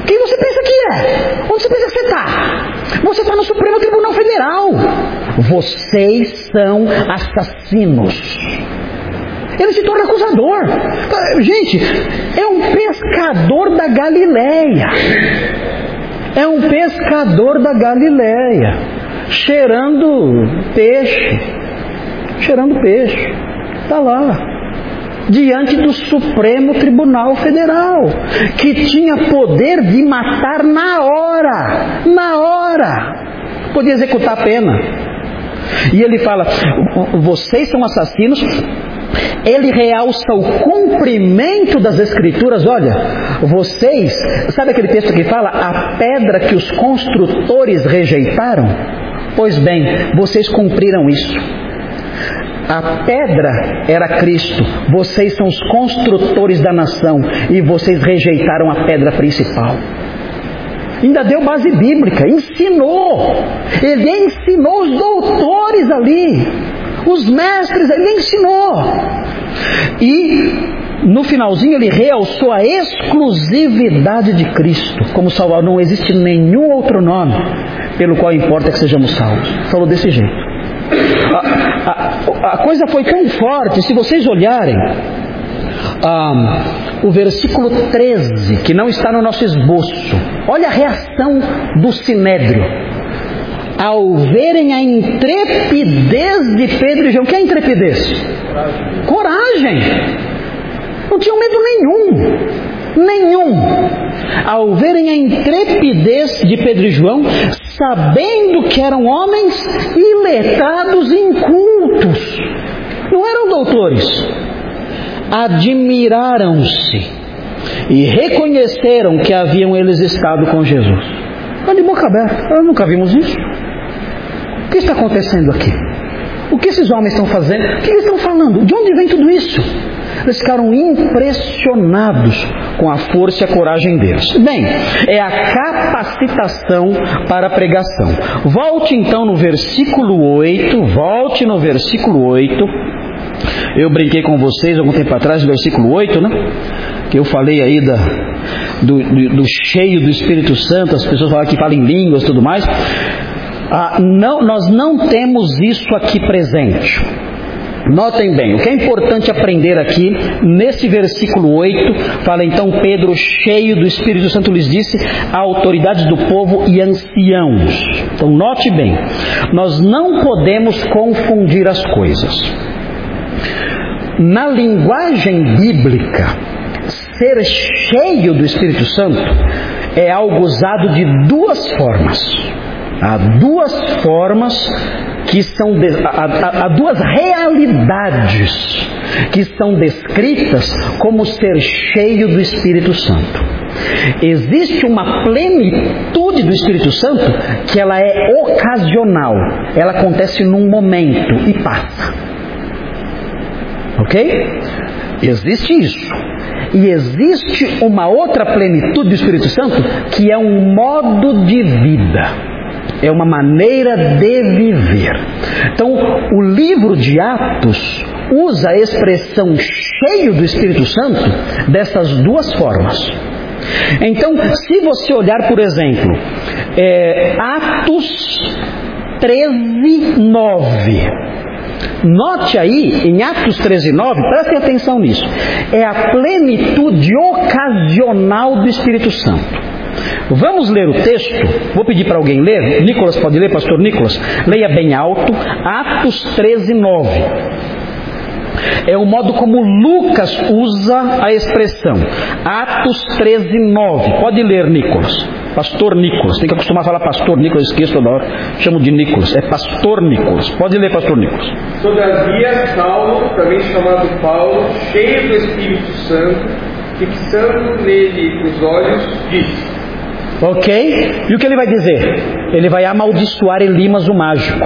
Speaker 1: Quem você pensa que é? Onde você pensa que você está? Você está no Supremo Tribunal Federal. Vocês são assassinos. Ele se torna acusador. Gente, é um pescador da Galileia. É um pescador da Galileia. Cheirando peixe. Cheirando peixe. Está lá. Diante do Supremo Tribunal Federal, que tinha poder de matar na hora, na hora, podia executar a pena. E ele fala, vocês são assassinos. Ele realça o cumprimento das Escrituras. Olha, vocês, sabe aquele texto que fala, a pedra que os construtores rejeitaram? Pois bem, vocês cumpriram isso. A pedra era Cristo, vocês são os construtores da nação e vocês rejeitaram a pedra principal. Ainda deu base bíblica, ensinou, ele ensinou os doutores ali, os mestres, ele ensinou. E no finalzinho ele realçou a exclusividade de Cristo como Salvador. Não existe nenhum outro nome pelo qual importa que sejamos salvos. Falou desse jeito. A, a, a coisa foi tão forte, se vocês olharem ah, o versículo treze, que não está no nosso esboço, olha a reação do Sinédrio ao verem a intrepidez de Pedro e João. O que é intrepidez? Coragem. Não tinham medo nenhum. Nenhum. Ao verem a intrepidez de Pedro e João, sabendo que eram homens iletrados e incultos, não eram doutores, admiraram-se e reconheceram que haviam eles estado com Jesus. Mas de boca aberta, nós nunca vimos isso. O que está acontecendo aqui? O que esses homens estão fazendo? O que eles estão falando? De onde vem tudo isso? Eles ficaram impressionados com a força e a coragem deles. Bem, é a capacitação para a pregação. Volte então no versículo oito, volte no versículo oito. Eu brinquei com vocês algum tempo atrás, no versículo oito, né? Que eu falei aí da, do, do, do cheio do Espírito Santo, as pessoas falam que falam em línguas e tudo mais. Ah, não, nós não temos isso aqui presente. Notem bem, o que é importante aprender aqui, nesse versículo oito, fala então Pedro, cheio do Espírito Santo, lhes disse a autoridades do povo e anciãos. Então note bem, nós não podemos confundir as coisas. Na linguagem bíblica, ser cheio do Espírito Santo é algo usado de duas formas. Há duas formas que são de, há, há, há duas realidades que são descritas como ser cheio do Espírito Santo. Existe uma plenitude do Espírito Santo que ela é ocasional, ela acontece num momento e passa. Ok? Existe isso. E existe uma outra plenitude do Espírito Santo que é um modo de vida. É uma maneira de viver. Então, o livro de Atos usa a expressão cheio do Espírito Santo dessas duas formas. Então, se você olhar, por exemplo, é, Atos treze, nove. Note aí, em Atos treze, nove, prestem atenção nisso. É a plenitude ocasional do Espírito Santo. Vamos ler o texto. Vou pedir para alguém ler. Nicolas, pode ler, pastor Nicolas? Leia bem alto. Atos treze, nove. É o modo como Lucas usa a expressão. Atos treze, nove. Pode ler, Nicolas. Pastor Nicolas. Tem que acostumar a falar pastor Nicolas, esqueço toda hora. Chamo de Nicolas. É pastor Nicolas. Pode ler, pastor Nicolas.
Speaker 2: Todavia, Saulo, também chamado Paulo, cheio do Espírito Santo, fixando nele os olhos, disse.
Speaker 1: Ok? E o que ele vai dizer? Ele vai amaldiçoar Elimas o mágico.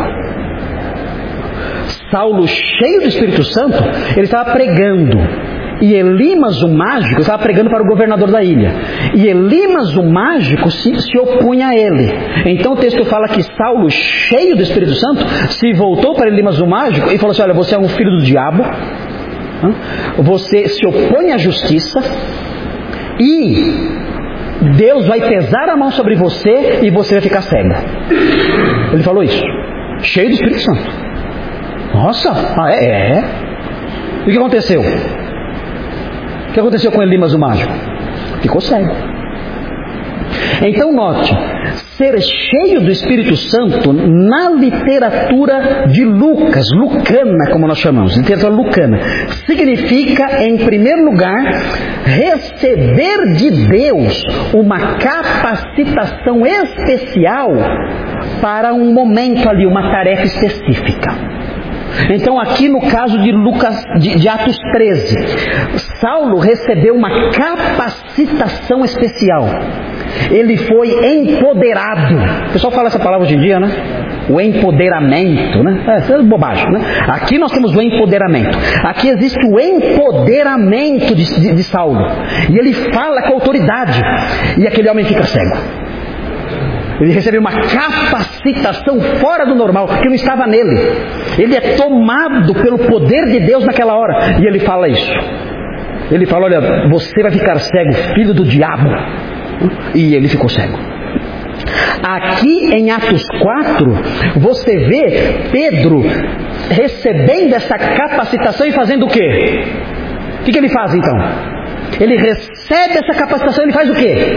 Speaker 1: Saulo, cheio do Espírito Santo, ele estava pregando. E Elimas o mágico estava pregando para o governador da ilha. E Elimas o mágico se, se opunha a ele. Então o texto fala que Saulo, cheio do Espírito Santo, se voltou para Elimas o mágico e falou assim: olha, você é um filho do diabo, você se opõe à justiça e Deus vai pesar a mão sobre você e você vai ficar cego. Ele falou isso, cheio do Espírito Santo. Nossa, ah, é, é. E o que aconteceu? O que aconteceu com Elimas o mágico? Ficou cego. Então note, ser cheio do Espírito Santo na literatura de Lucas, lucana como nós chamamos, literatura lucana, significa, em primeiro lugar, receber de Deus uma capacitação especial para um momento ali, uma tarefa específica. Então aqui no caso de Lucas, de, de Atos treze, Saulo recebeu uma capacitação especial. Ele foi empoderado. O pessoal fala essa palavra hoje em dia, né? O empoderamento, né? É, isso é bobagem, né? Aqui nós temos o empoderamento. Aqui existe o empoderamento de, de, de Saulo. E ele fala com autoridade. E aquele homem fica cego. Ele recebeu uma capacitação fora do normal, que não estava nele. Ele é tomado pelo poder de Deus naquela hora. E ele fala isso. Ele fala, olha, você vai ficar cego, filho do diabo. E ele ficou cego. Aqui em Atos quatro, você vê Pedro recebendo essa capacitação e fazendo o quê? O que, que ele faz então? Ele recebe essa capacitação e ele faz o quê?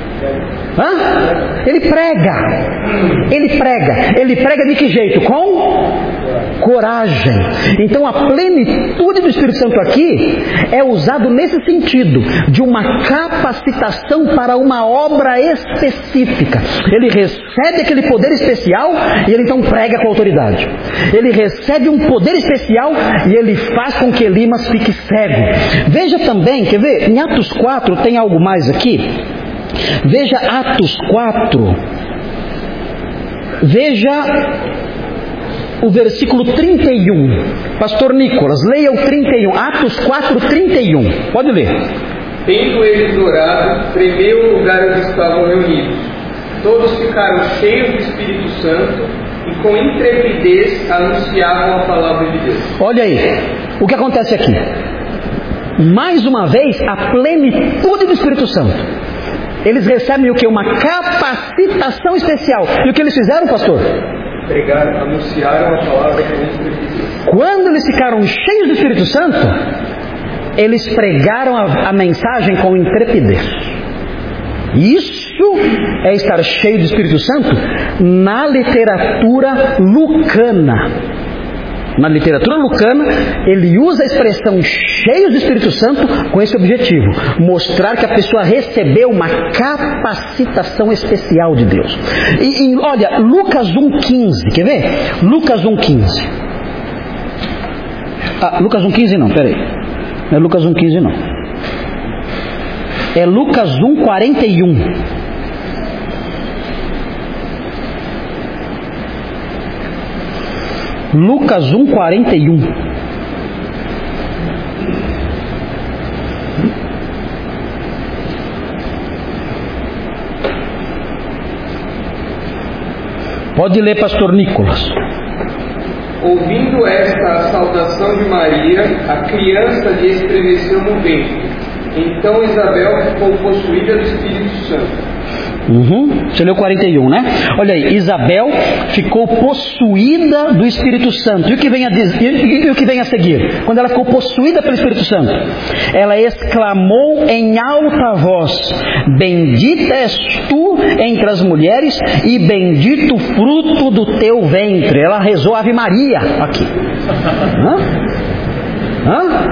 Speaker 1: Hã? Ele prega. Ele prega. Ele prega de que jeito? Com coragem. Então a plenitude do Espírito Santo aqui é usado nesse sentido, de uma capacitação para uma obra específica. Ele recebe aquele poder especial e ele então prega com autoridade. Ele recebe um poder especial e ele faz com que Elimas fique cego. Veja também, quer ver? Em Atos quatro tem algo mais aqui. Veja Atos quatro, veja o versículo trinta e um. Pastor Nicolas, leia o trinta e um. Atos quatro, trinta e um. Pode ler.
Speaker 2: Tendo eles orado, tremeu o lugar onde estavam reunidos. Todos ficaram cheios do Espírito Santo e com intrepidez anunciavam a palavra de Deus.
Speaker 1: Olha aí, o que acontece aqui? Mais uma vez, a plenitude do Espírito Santo. Eles recebem o que? Uma capacitação especial. E o que eles fizeram, pastor?
Speaker 2: Pregaram, anunciaram a palavra com intrepidez.
Speaker 1: Quando eles ficaram cheios do Espírito Santo, eles pregaram a, a mensagem com intrepidez. Isso é estar cheio do Espírito Santo na literatura lucana. Na literatura lucana, ele usa a expressão cheios do Espírito Santo com esse objetivo, mostrar que a pessoa recebeu uma capacitação especial de Deus. E, e olha, Lucas um, quinze, quer ver? Lucas um, quinze. Ah, Lucas um, quinze não, peraí. Não é Lucas um, quinze não. É Lucas um, quarenta e um. Lucas um, quarenta e um. Pode ler, pastor Nicolas.
Speaker 2: Ouvindo esta saudação de Maria, a criança lhe estremeceu no ventre. Então Isabel ficou possuída do Espírito Santo.
Speaker 1: Uhum. Você leu quarenta e um, né? Olha aí, Isabel ficou possuída do Espírito Santo. E o que vem a, dizer, e, e o que vem a seguir? Quando ela ficou possuída pelo Espírito Santo, ela exclamou em alta voz: bendita és tu entre as mulheres e bendito o fruto do teu ventre. Ela rezou Ave Maria aqui. Hã? Hã?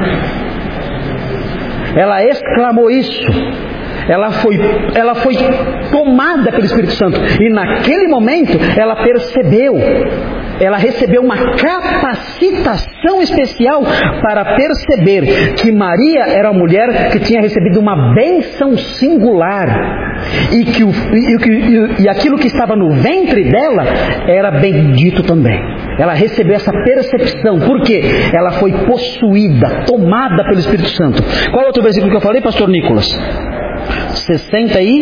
Speaker 1: Ela exclamou isso. Ela foi, ela foi tomada pelo Espírito Santo. E naquele momento ela percebeu, ela recebeu uma capacitação especial para perceber que Maria era uma mulher que tinha recebido uma bênção singular. E, que o, e, e aquilo que estava no ventre dela era bendito também. Ela recebeu essa percepção. Por quê? Ela foi possuída, tomada pelo Espírito Santo. Qual é outro versículo que eu falei, pastor Nicolas? sessenta e...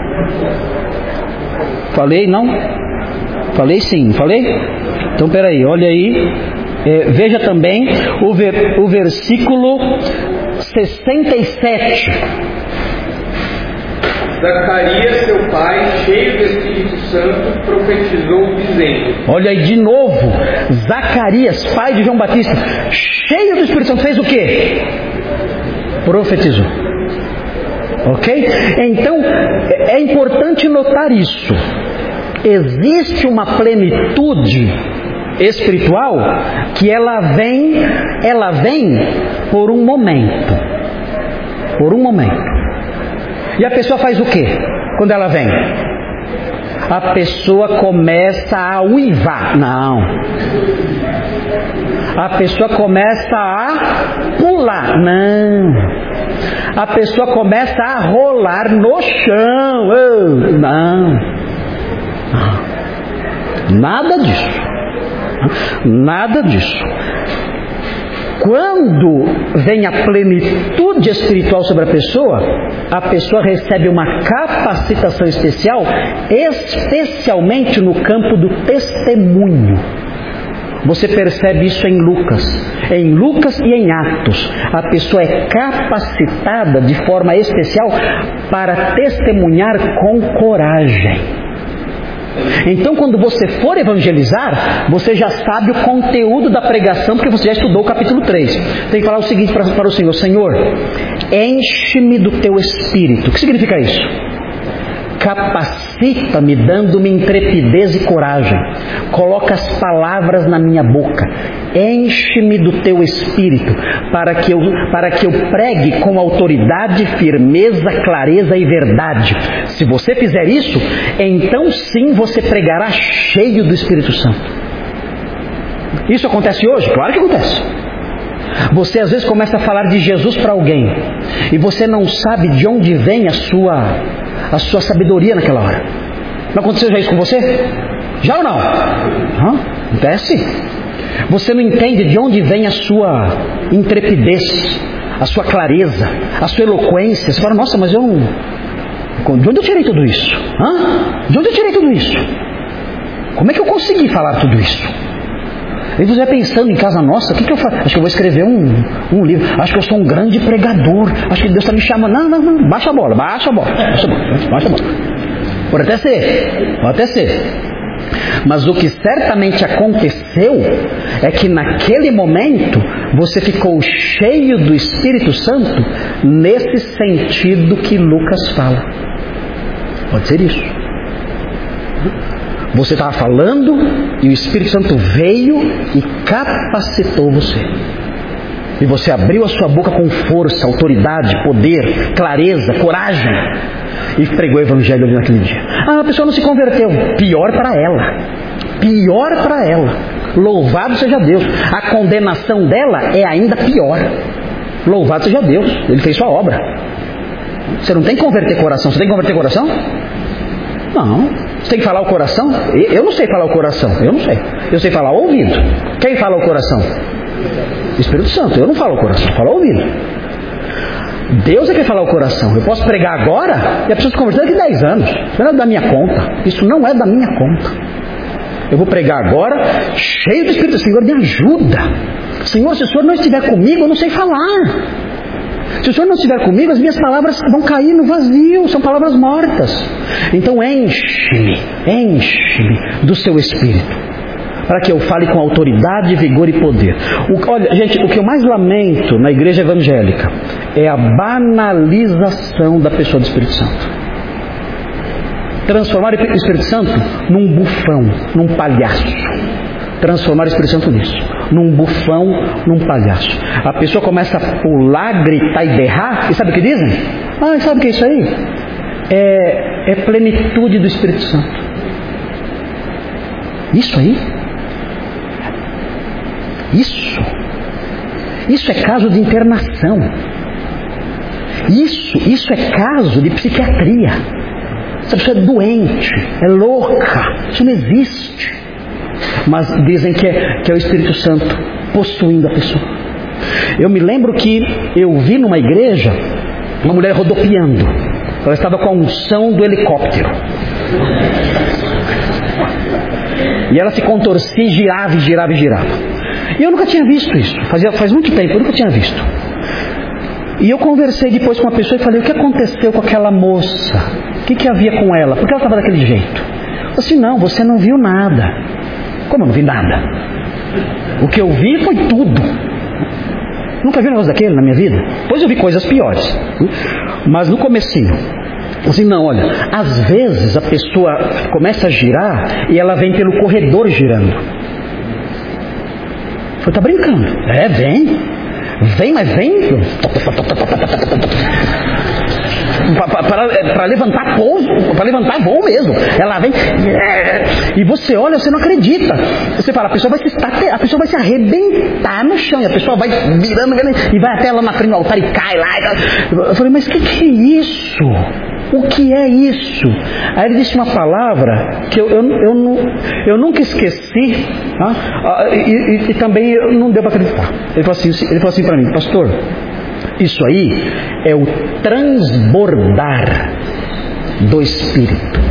Speaker 1: Falei, não? Falei sim, falei? Então peraí, olha aí. É, veja também o, ver, o versículo sessenta e sete.
Speaker 2: Zacarias, seu pai, cheio do Espírito Santo, profetizou dizendo...
Speaker 1: Olha aí de novo, Zacarias, pai de João Batista, cheio do Espírito Santo, fez o quê? Profetizou. Ok? Então, é importante notar isso. Existe uma plenitude espiritual que ela vem, ela vem por um momento. Por um momento. E a pessoa faz o quê? Quando ela vem? A pessoa começa a uivar. Não. A pessoa começa a pular. Não. A pessoa começa a rolar no chão. Oh, não. Nada disso. Nada disso. Quando vem a plenitude espiritual sobre a pessoa, a pessoa recebe uma capacitação especial, especialmente no campo do testemunho. Você percebe isso em Lucas. Em Lucas e em Atos, a pessoa é capacitada de forma especial para testemunhar com coragem. Então, quando você for evangelizar, você já sabe o conteúdo da pregação, porque você já estudou o capítulo três. Tem que falar o seguinte para, para o Senhor: Senhor, enche-me do teu Espírito. O que significa isso? Capacita-me, dando-me intrepidez e coragem. Coloca as palavras na minha boca. Enche-me do teu Espírito, para que, eu, para que eu pregue com autoridade, firmeza, clareza e verdade. Se você fizer isso, então sim você pregará cheio do Espírito Santo. Isso acontece hoje? Claro que acontece. Você às vezes começa a falar de Jesus para alguém e você não sabe de onde vem a sua, a sua sabedoria naquela hora. Não aconteceu já isso com você? Já ou não? Hã? Acontece. Você não entende de onde vem a sua intrepidez, a sua clareza, a sua eloquência. Você fala: nossa, mas eu não... De onde eu tirei tudo isso? Hã? De onde eu tirei tudo isso? Como é que eu consegui falar tudo isso? E você vai pensando em casa: nossa, o que, que eu faço? Acho que eu vou escrever um, um livro. Acho que eu sou um grande pregador. Acho que Deus está me chamando. Não, não, não. Baixa a bola, baixa a bola. Baixa a bola, baixa a bola. Pode até ser. Pode até ser. Mas o que certamente aconteceu é que naquele momento você ficou cheio do Espírito Santo nesse sentido que Lucas fala. Pode ser isso. Você estava falando e o Espírito Santo veio e capacitou você. E você abriu a sua boca com força, autoridade, poder, clareza, coragem. E pregou o Evangelho ali naquele dia. Ah, a pessoa não se converteu. Pior para ela. Pior para ela. Louvado seja Deus. A condenação dela é ainda pior. Louvado seja Deus. Ele fez sua obra. Você não tem que converter coração. Você tem que converter coração? Não. Você tem que falar o coração? Eu não sei falar o coração. Eu não sei. Eu sei falar o ouvido. Quem fala o coração? Espírito Santo. Eu não falo o coração. Eu falo o ouvido. Deus é quem fala o coração. Eu posso pregar agora e a pessoa se converter daqui a dez anos. Isso não é da minha conta. Isso não é da minha conta. Eu vou pregar agora cheio do Espírito. Senhor, me ajuda. Senhor, se o Senhor não estiver comigo, eu não sei falar. Se o Senhor não estiver comigo, as minhas palavras vão cair no vazio. São palavras mortas. Então enche-me, enche-me do seu Espírito, para que eu fale com autoridade, vigor e poder. O, olha, gente, o que eu mais lamento na igreja evangélica é a banalização da pessoa do Espírito Santo. Transformar o Espírito Santo num bufão, num palhaço. Transformar o Espírito Santo nisso, num bufão, num palhaço. A pessoa começa a pular, gritar e berrar, e sabe o que dizem? Ah, sabe o que é isso aí? É, é plenitude do Espírito Santo. Isso aí? Isso, isso é caso de internação. Isso, isso é caso de psiquiatria. Essa pessoa é doente, é louca. Isso não existe. Mas dizem que é, que é o Espírito Santo possuindo a pessoa. Eu me lembro que eu vi numa igreja uma mulher rodopiando. Ela estava com a unção do helicóptero. E ela se contorcia, girava e girava e girava. E eu nunca tinha visto isso. Fazia, faz muito tempo, eu nunca tinha visto. E eu conversei depois com uma pessoa e falei, o que aconteceu com aquela moça? O que, que havia com ela? Por que ela estava daquele jeito? Eu disse, não, você não viu nada. Como eu não vi nada? O que eu vi foi tudo. Nunca vi um negócio daquele na minha vida? Depois eu vi coisas piores. Mas no comecinho, assim, não, olha, às vezes a pessoa começa a girar e ela vem pelo corredor girando. Você está brincando? É, vem. Vem, mas vem. Para levantar pouso, para levantar voo mesmo. Ela vem e você olha, você não acredita. Você fala, a pessoa vai se estater, a pessoa vai se arrebentar no chão e a pessoa vai virando, virando e vai até lá na frente do altar e cai lá. Eu falei, mas o que, que é isso? O que é isso? Aí ele disse uma palavra que eu, eu, eu, eu nunca esqueci, tá? e, e, e também não deu para acreditar. Ele falou assim, ele falou assim para mim, pastor, isso aí é o transbordar do Espírito.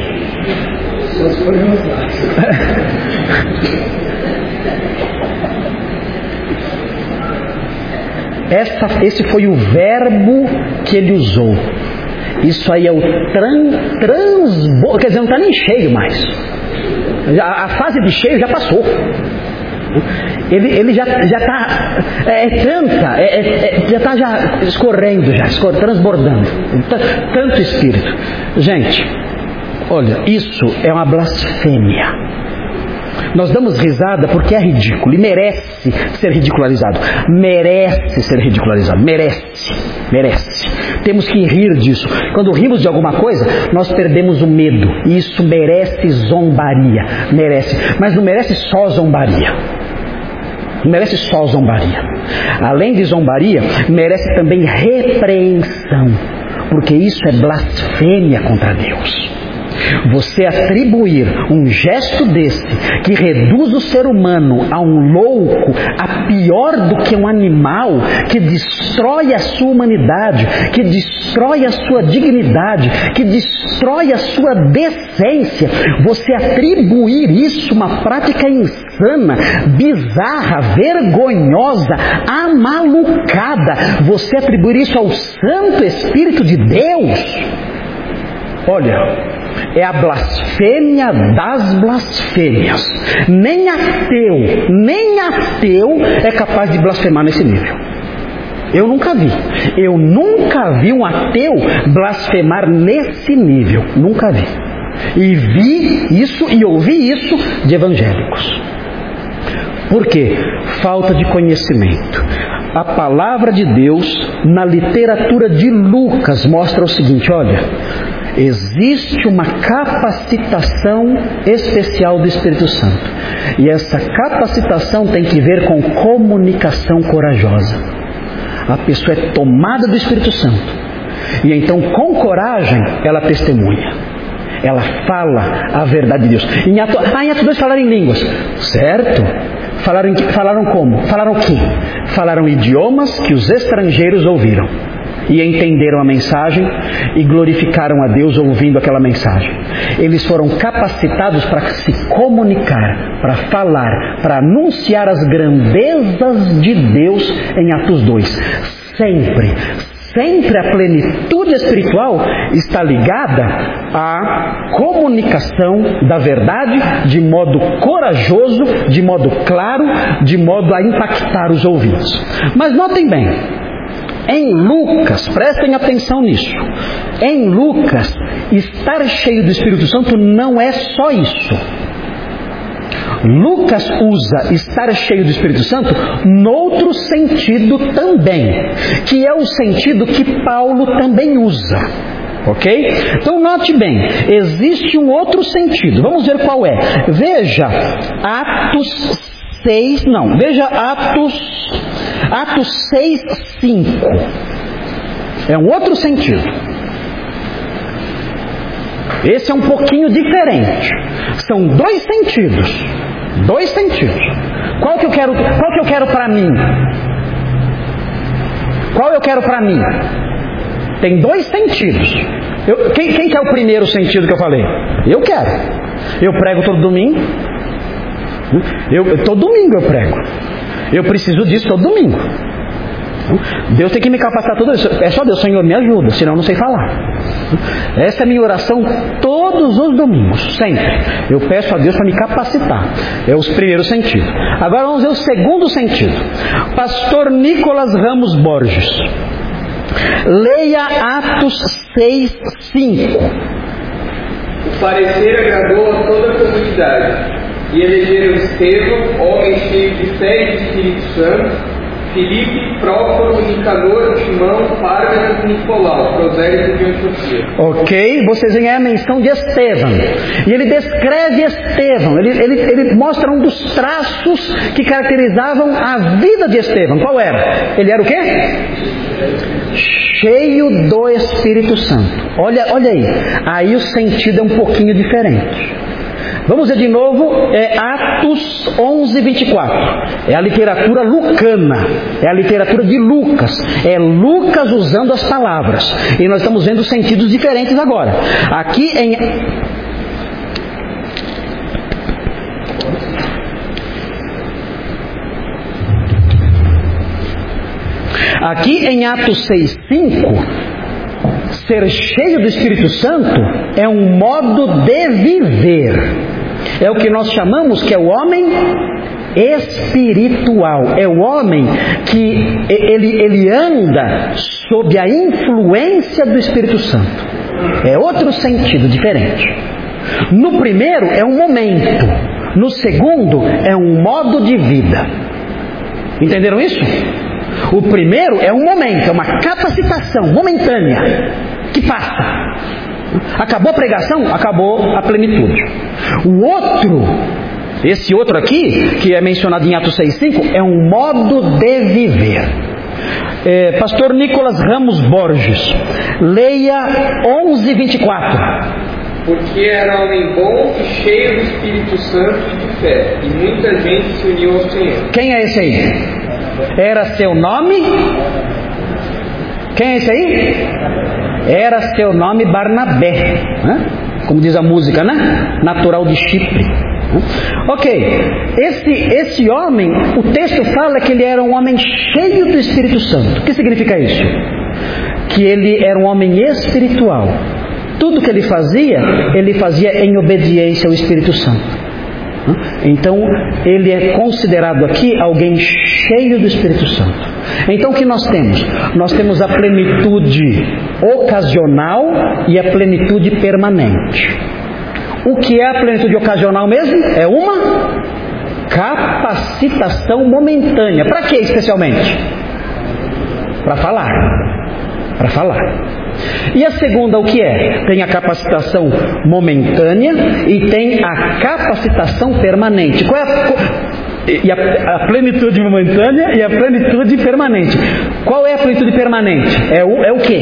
Speaker 1: Essa, esse foi o verbo que ele usou. Isso aí é o tran, transbordo, quer dizer, não está nem cheio mais. A, a fase de cheio já passou. Ele, ele já está, é, é tanta, é, é, já está já escorrendo, já escor, transbordando. Tanto Espírito. Gente, olha, isso é uma blasfêmia. Nós damos risada porque é ridículo e merece ser ridicularizado. Merece ser ridicularizado. Merece. Merece. Temos que rir disso. Quando rimos de alguma coisa, nós perdemos o medo. E isso merece zombaria. Merece. Mas não merece só zombaria. Não merece só zombaria. Além de zombaria, merece também repreensão. Porque isso é blasfêmia contra Deus. Você atribuir um gesto desse, que reduz o ser humano a um louco, a pior do que um animal, que destrói a sua humanidade, que destrói a sua dignidade, que destrói a sua decência, você atribuir isso uma prática insana, bizarra, vergonhosa, amalucada, você atribuir isso ao Santo Espírito de Deus, olha, é a blasfêmia das blasfêmias. Nem ateu, nem ateu é capaz de blasfemar nesse nível. Eu nunca vi. Eu nunca vi um ateu blasfemar nesse nível. Nunca vi. E vi isso e ouvi isso de evangélicos. Por quê? Falta de conhecimento. A palavra de Deus, na literatura de Lucas, mostra o seguinte, olha, existe uma capacitação especial do Espírito Santo. E essa capacitação tem que ver com comunicação corajosa. A pessoa é tomada do Espírito Santo. E então, com coragem, ela testemunha. Ela fala a verdade de Deus. Em Atos, ah, em Atos dois falaram em línguas. Certo? Falaram, falaram como? Falaram o quê? Falaram idiomas que os estrangeiros ouviram. E entenderam a mensagem e glorificaram a Deus ouvindo aquela mensagem. Eles foram capacitados para se comunicar, para falar, para anunciar as grandezas de Deus em Atos dois. Sempre, sempre a plenitude espiritual está ligada à comunicação da verdade de modo corajoso, de modo claro, de modo a impactar os ouvidos. Mas notem bem, em Lucas, prestem atenção nisso, em Lucas, estar cheio do Espírito Santo não é só isso. Lucas usa estar cheio do Espírito Santo noutro sentido também, que é o sentido que Paulo também usa. Ok? Então note bem, existe um outro sentido, vamos ver qual é. Veja Atos seis, não, veja Atos, Atos seis, cinco. É um outro sentido. Esse é um pouquinho diferente. São dois sentidos. Dois sentidos. Qual que eu quero, qual que eu quero para mim? Qual eu quero para mim? Tem dois sentidos. Eu, quem, quem quer o primeiro sentido que eu falei? Eu quero. Eu prego todo domingo. Eu, todo domingo eu prego. Eu preciso disso todo domingo. Deus tem que me capacitar tudo isso. É só Deus, Senhor, me ajuda, senão eu não sei falar. Essa é a minha oração todos os domingos, sempre. Eu peço a Deus para me capacitar. É os primeiros sentidos. Agora vamos ver o segundo sentido. Pastor Nicolas Ramos Borges. Leia Atos seis, cinco.
Speaker 2: O parecer agradou a toda a comunidade, e elegeram Estevão, homem cheio de fé e de Espírito Santo, Filipe, Prócoro, Nicanor, Timão, Pármenas e Nicolau, prosélito de Antioquia.
Speaker 1: Ok, vocês veem a menção de Estevão. E ele descreve Estevão. Ele, ele, ele mostra um dos traços que caracterizavam a vida de Estevão. Qual era? Ele era o quê? Cheio do Espírito Santo. Olha, olha aí. Aí o sentido é um pouquinho diferente. Vamos ver de novo, é Atos onze, vinte e quatro. É a literatura lucana, é a literatura de Lucas. É Lucas usando as palavras. E nós estamos vendo sentidos diferentes agora. Aqui em... Aqui em Atos seis, cinco... ser cheio do Espírito Santo é um modo de viver. É o que nós chamamos que é o homem espiritual. É o homem que ele, ele anda sob a influência do Espírito Santo. É outro sentido diferente. No primeiro é um momento. No segundo é um modo de vida. Entenderam isso? O primeiro é um momento, é uma capacitação momentânea que passa. Acabou a pregação, acabou a plenitude. O outro, esse outro aqui, que é mencionado em Atos seis, cinco, é um modo de viver. É, Pastor Nicolas Ramos Borges, leia onze, vinte e quatro.
Speaker 2: Porque era homem bom e cheio do Espírito Santo e de fé, e muita gente se uniu ao Senhor.
Speaker 1: Quem é esse aí? Era seu nome? Quem é esse aí? Era seu nome Barnabé, né? Como diz a música, né? Natural de Chipre. Ok, esse, esse homem, o texto fala que ele era um homem cheio do Espírito Santo. O que significa isso? Que ele era um homem espiritual. Tudo que ele fazia, ele fazia em obediência ao Espírito Santo. Então, ele é considerado aqui alguém cheio do Espírito Santo. Então, o que nós temos? Nós temos a plenitude ocasional e a plenitude permanente. O que é a plenitude ocasional mesmo? É uma capacitação momentânea. Para quê, especialmente? Para falar. Para falar. E a segunda, o que é? Tem a capacitação momentânea e tem a capacitação permanente. Qual é a, e a, a plenitude momentânea e a plenitude permanente? Qual é a plenitude permanente? É o, é o quê?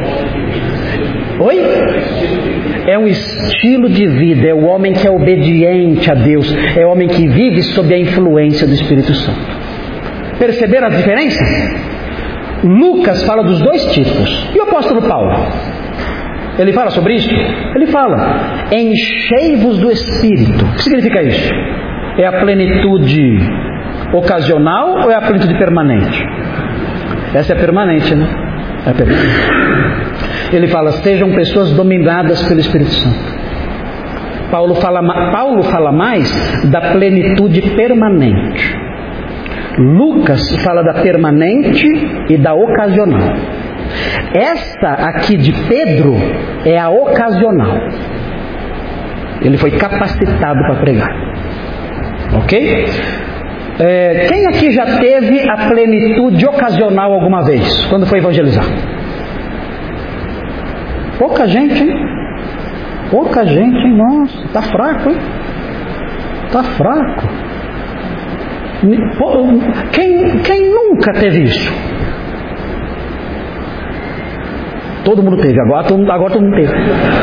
Speaker 1: Oi? É um estilo de vida, é o homem que é obediente a Deus, é o homem que vive sob a influência do Espírito Santo. Perceberam a diferença? Lucas fala dos dois tipos. E o apóstolo Paulo? Ele fala sobre isso? Ele fala: enchei-vos do Espírito. O que significa isso? É a plenitude ocasional ou é a plenitude permanente? Essa é a permanente, né? É a permanente. Ele fala: sejam pessoas dominadas pelo Espírito Santo. Paulo fala, Paulo fala mais da plenitude permanente. Lucas fala da permanente e da ocasional. Esta aqui de Pedro é a ocasional. Ele foi capacitado para pregar. Ok? É, quem aqui já teve a plenitude ocasional alguma vez, quando foi evangelizar? Pouca gente, hein? Pouca gente, hein? Nossa, tá fraco, hein? Tá fraco. Quem, quem nunca teve isso? Todo mundo teve, agora todo mundo, agora todo mundo teve.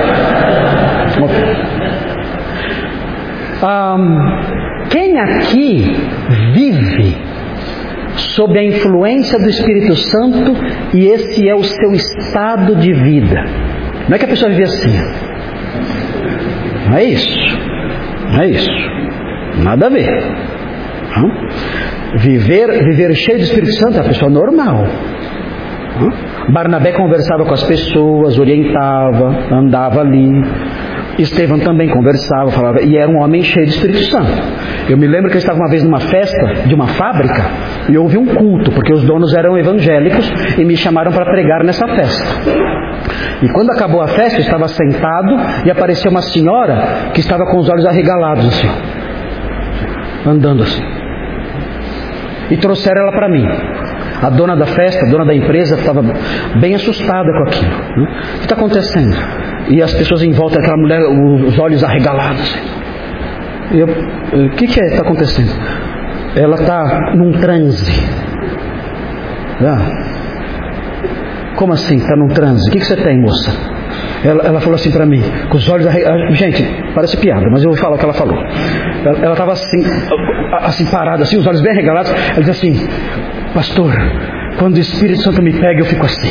Speaker 1: Um, quem aqui vive sob a influência do Espírito Santo e esse é o seu estado de vida? Não é que a pessoa vive assim. Não é isso. Não é isso. Nada a ver. Viver, viver cheio do Espírito Santo é uma pessoa normal. Barnabé conversava com as pessoas, orientava, andava ali. Estevão também conversava, falava, e era um homem cheio do Espírito Santo. Eu me lembro que eu estava uma vez numa festa de uma fábrica e houve um culto, porque os donos eram evangélicos e me chamaram para pregar nessa festa. E quando acabou a festa, eu estava sentado e apareceu uma senhora que estava com os olhos arregalados assim, andando assim. E trouxeram ela para mim. A dona da festa, a dona da empresa, estava bem assustada com aquilo. Né? O que está acontecendo? E as pessoas em volta, aquela mulher, os olhos arregalados. E eu, o que que está acontecendo? Ela está num transe. Ah, como assim está num transe? O que que você tem, moça? Ela, ela falou assim para mim, com os olhos arregalados. Gente, parece piada, mas eu vou falar o que ela falou. Ela estava assim, assim parada, assim, os olhos bem arregalados. Ela disse assim: pastor, quando o Espírito Santo me pega, eu fico assim.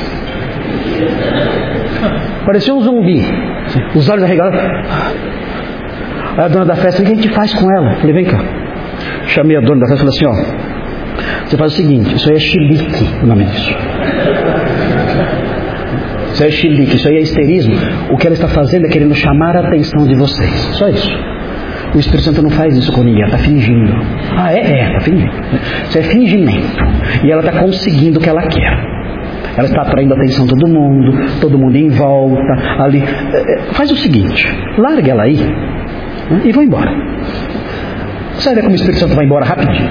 Speaker 1: Parecia um zumbi, os olhos arregalados. Aí a dona da festa, o que a gente faz com ela? Eu falei, vem cá. Chamei a dona da festa e falei assim, ó, você faz o seguinte, isso aí é chilique, o nome disso. Isso aí é chilique, isso aí é histerismo. O que ela está fazendo é querendo chamar a atenção de vocês. Só isso. O Espírito Santo não faz isso com ninguém, ela está fingindo. Ah, é? É, está fingindo. Isso é fingimento. E ela está conseguindo o que ela quer. Ela está atraindo a atenção de todo mundo, todo mundo em volta, ali. Faz o seguinte, larga ela aí, né, e vai embora. Você vai ver como o Espírito Santo vai embora rapidinho.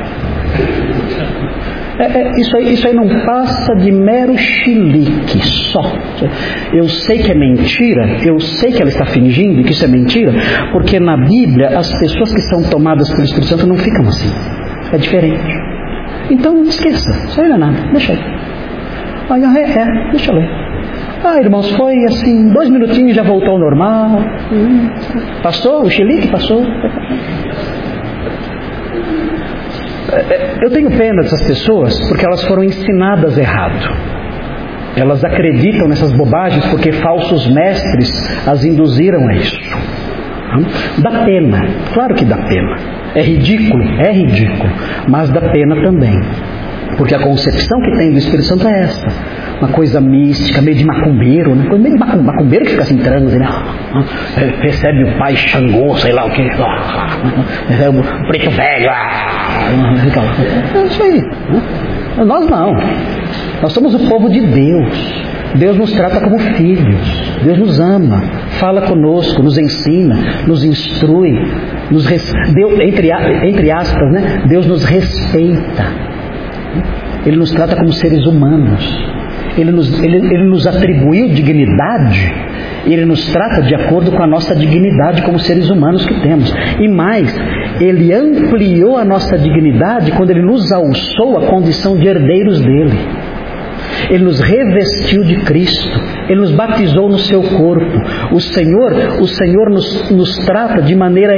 Speaker 1: É, é, isso, aí, isso aí não passa de mero chilique só. Eu sei que é mentira, eu sei que ela está fingindo e que isso é mentira, porque na Bíblia as pessoas que são tomadas pelo Espírito Santo não ficam assim. É diferente. Então esqueça, isso aí não é nada, deixa aí. Ah, é, é, deixa eu ler. Ah, irmãos, foi assim, dois minutinhos e já voltou ao normal. Hum, passou, o chilique passou. Eu tenho pena dessas pessoas porque elas foram ensinadas errado. Elas acreditam nessas bobagens porque falsos mestres as induziram a isso. Dá pena, claro que dá pena. É ridículo, é ridículo, mas dá pena também. Porque a concepção que tem do Espírito Santo é essa. Uma coisa mística, meio de macumbeiro, né? Meio de macumbeiro que fica assim, transe, né? Recebe o pai Xangô, sei lá o que. Recebe o preto velho. É isso aí. Nós não. Nós somos o povo de Deus. Deus nos trata como filhos. Deus nos ama, fala conosco, nos ensina, nos instrui, nos res... Deus, entre, entre aspas, né? Deus nos respeita. Ele nos trata como seres humanos. Ele nos, ele, ele nos atribuiu dignidade. Ele nos trata de acordo com a nossa dignidade como seres humanos que temos. E mais, Ele ampliou a nossa dignidade quando Ele nos alçou à condição de herdeiros dEle. Ele nos revestiu de Cristo. Ele nos batizou no seu corpo. O Senhor, o Senhor nos, nos trata de maneira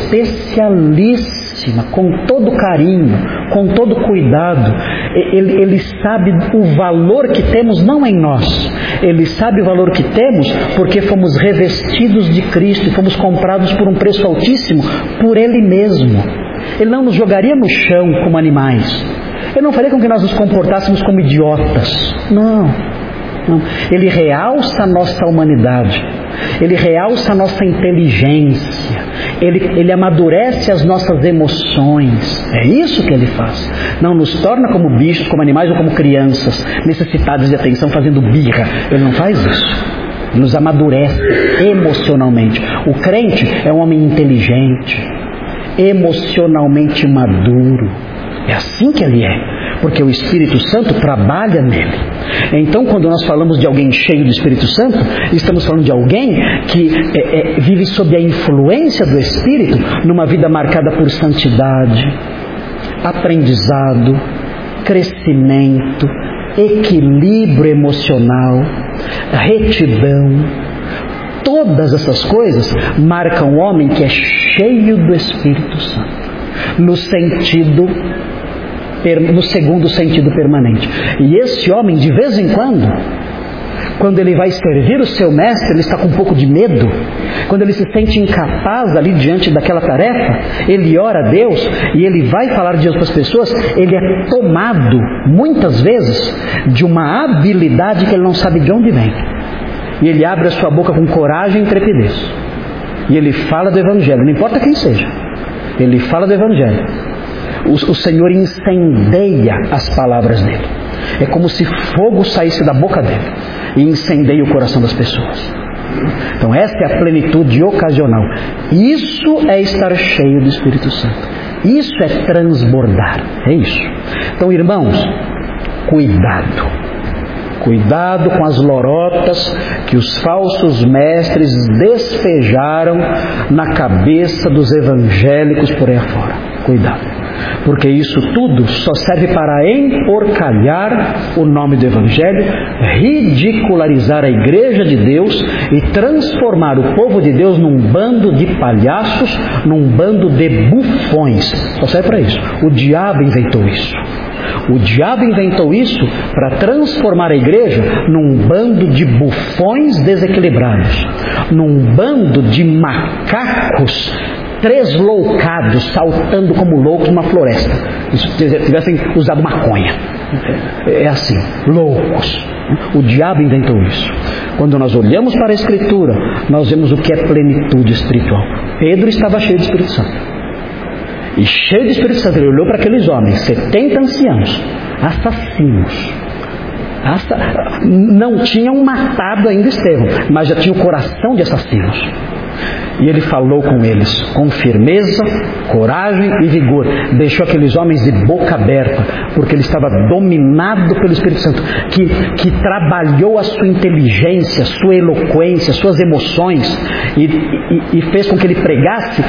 Speaker 1: especialíssima, com todo carinho, com todo cuidado. Ele, ele sabe o valor que temos não em nós. Ele sabe o valor que temos porque fomos revestidos de Cristo e fomos comprados por um preço altíssimo por Ele mesmo. Ele não nos jogaria no chão como animais. Ele não faria com que nós nos comportássemos como idiotas. Não, não. Ele realça a nossa humanidade. Ele realça a nossa inteligência. Ele, ele amadurece as nossas emoções. É isso que Ele faz. Não nos torna como bichos, como animais ou como crianças, necessitados de atenção, fazendo birra. Ele não faz isso. Ele nos amadurece emocionalmente. O crente é um homem inteligente, emocionalmente maduro. É assim que ele é. Porque o Espírito Santo trabalha nele. Então, quando nós falamos de alguém cheio do Espírito Santo, estamos falando de alguém que é, é, vive sob a influência do Espírito, numa vida marcada por santidade, aprendizado, crescimento, equilíbrio emocional, retidão. Todas essas coisas marcam o homem que é cheio do Espírito Santo, no sentido no segundo sentido permanente. E esse homem, de vez em quando, Quando ele vai servir o seu mestre, ele está com um pouco de medo. Quando ele se sente incapaz ali diante daquela tarefa, ele ora a Deus e ele vai falar de Deus para as pessoas. Ele é tomado, muitas vezes, de uma habilidade que ele não sabe de onde vem. E ele abre a sua boca com coragem e intrepidez. E ele fala do Evangelho, não importa quem seja. Ele fala do Evangelho. O, o Senhor incendeia as palavras dele. É como se fogo saísse da boca dele e incendeia o coração das pessoas. Então essa é a plenitude ocasional. Isso é estar cheio do Espírito Santo. Isso é transbordar. É isso. Então, irmãos, cuidado. Cuidado com as lorotas que os falsos mestres despejaram na cabeça dos evangélicos por aí afora. Cuidado. Porque isso tudo só serve para emporcalhar o nome do Evangelho, ridicularizar a Igreja de Deus e transformar o povo de Deus num bando de palhaços, num bando de bufões. Só serve para isso. O diabo inventou isso. O diabo inventou isso para transformar a igreja num bando de bufões desequilibrados, num bando de macacos tresloucados, saltando como loucos numa floresta. Se tivessem usado maconha. É assim, loucos. O diabo inventou isso. Quando nós olhamos para a Escritura, nós vemos o que é plenitude espiritual. Pedro estava cheio de Espírito Santo. E cheio de Espírito Santo, ele olhou para aqueles homens, setenta anciãos, assassinos. Assa... Não tinham matado ainda Estevão, mas já tinham o coração de assassinos. E ele falou com eles com firmeza, coragem e vigor. Deixou aqueles homens de boca aberta, porque ele estava dominado pelo Espírito Santo, que, que trabalhou a sua inteligência, sua eloquência, suas emoções, e, e, e fez com que ele pregasse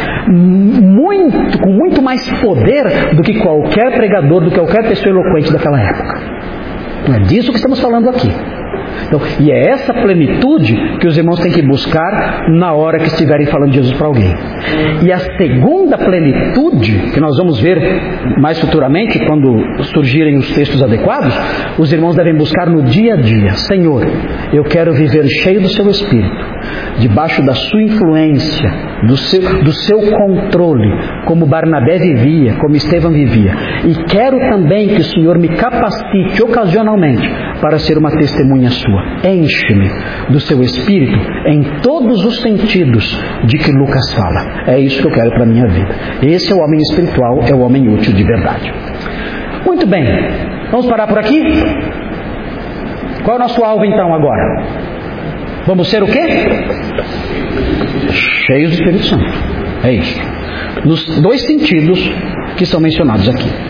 Speaker 1: muito, com muito mais poder do que qualquer pregador, do que qualquer pessoa eloquente daquela época. Não é disso que estamos falando aqui. Então, e é essa plenitude que os irmãos têm que buscar na hora que estiverem falando de Jesus para alguém. E a segunda plenitude, que nós vamos ver mais futuramente, quando surgirem os textos adequados, os irmãos devem buscar no dia a dia. Senhor, eu quero viver cheio do seu Espírito, debaixo da sua influência, do seu, do seu controle, como Barnabé vivia, como Estevão vivia. E quero também que o Senhor me capacite ocasionalmente para ser uma testemunha sua. Enche-me do seu Espírito em todos os sentidos de que Lucas fala. É isso que eu quero para a minha vida. Esse é o homem espiritual, é o homem útil de verdade. Muito bem, vamos parar por aqui? Qual é o nosso alvo então agora? Vamos ser o quê? Cheios do Espírito Santo. É isso. Nos dois sentidos que são mencionados aqui.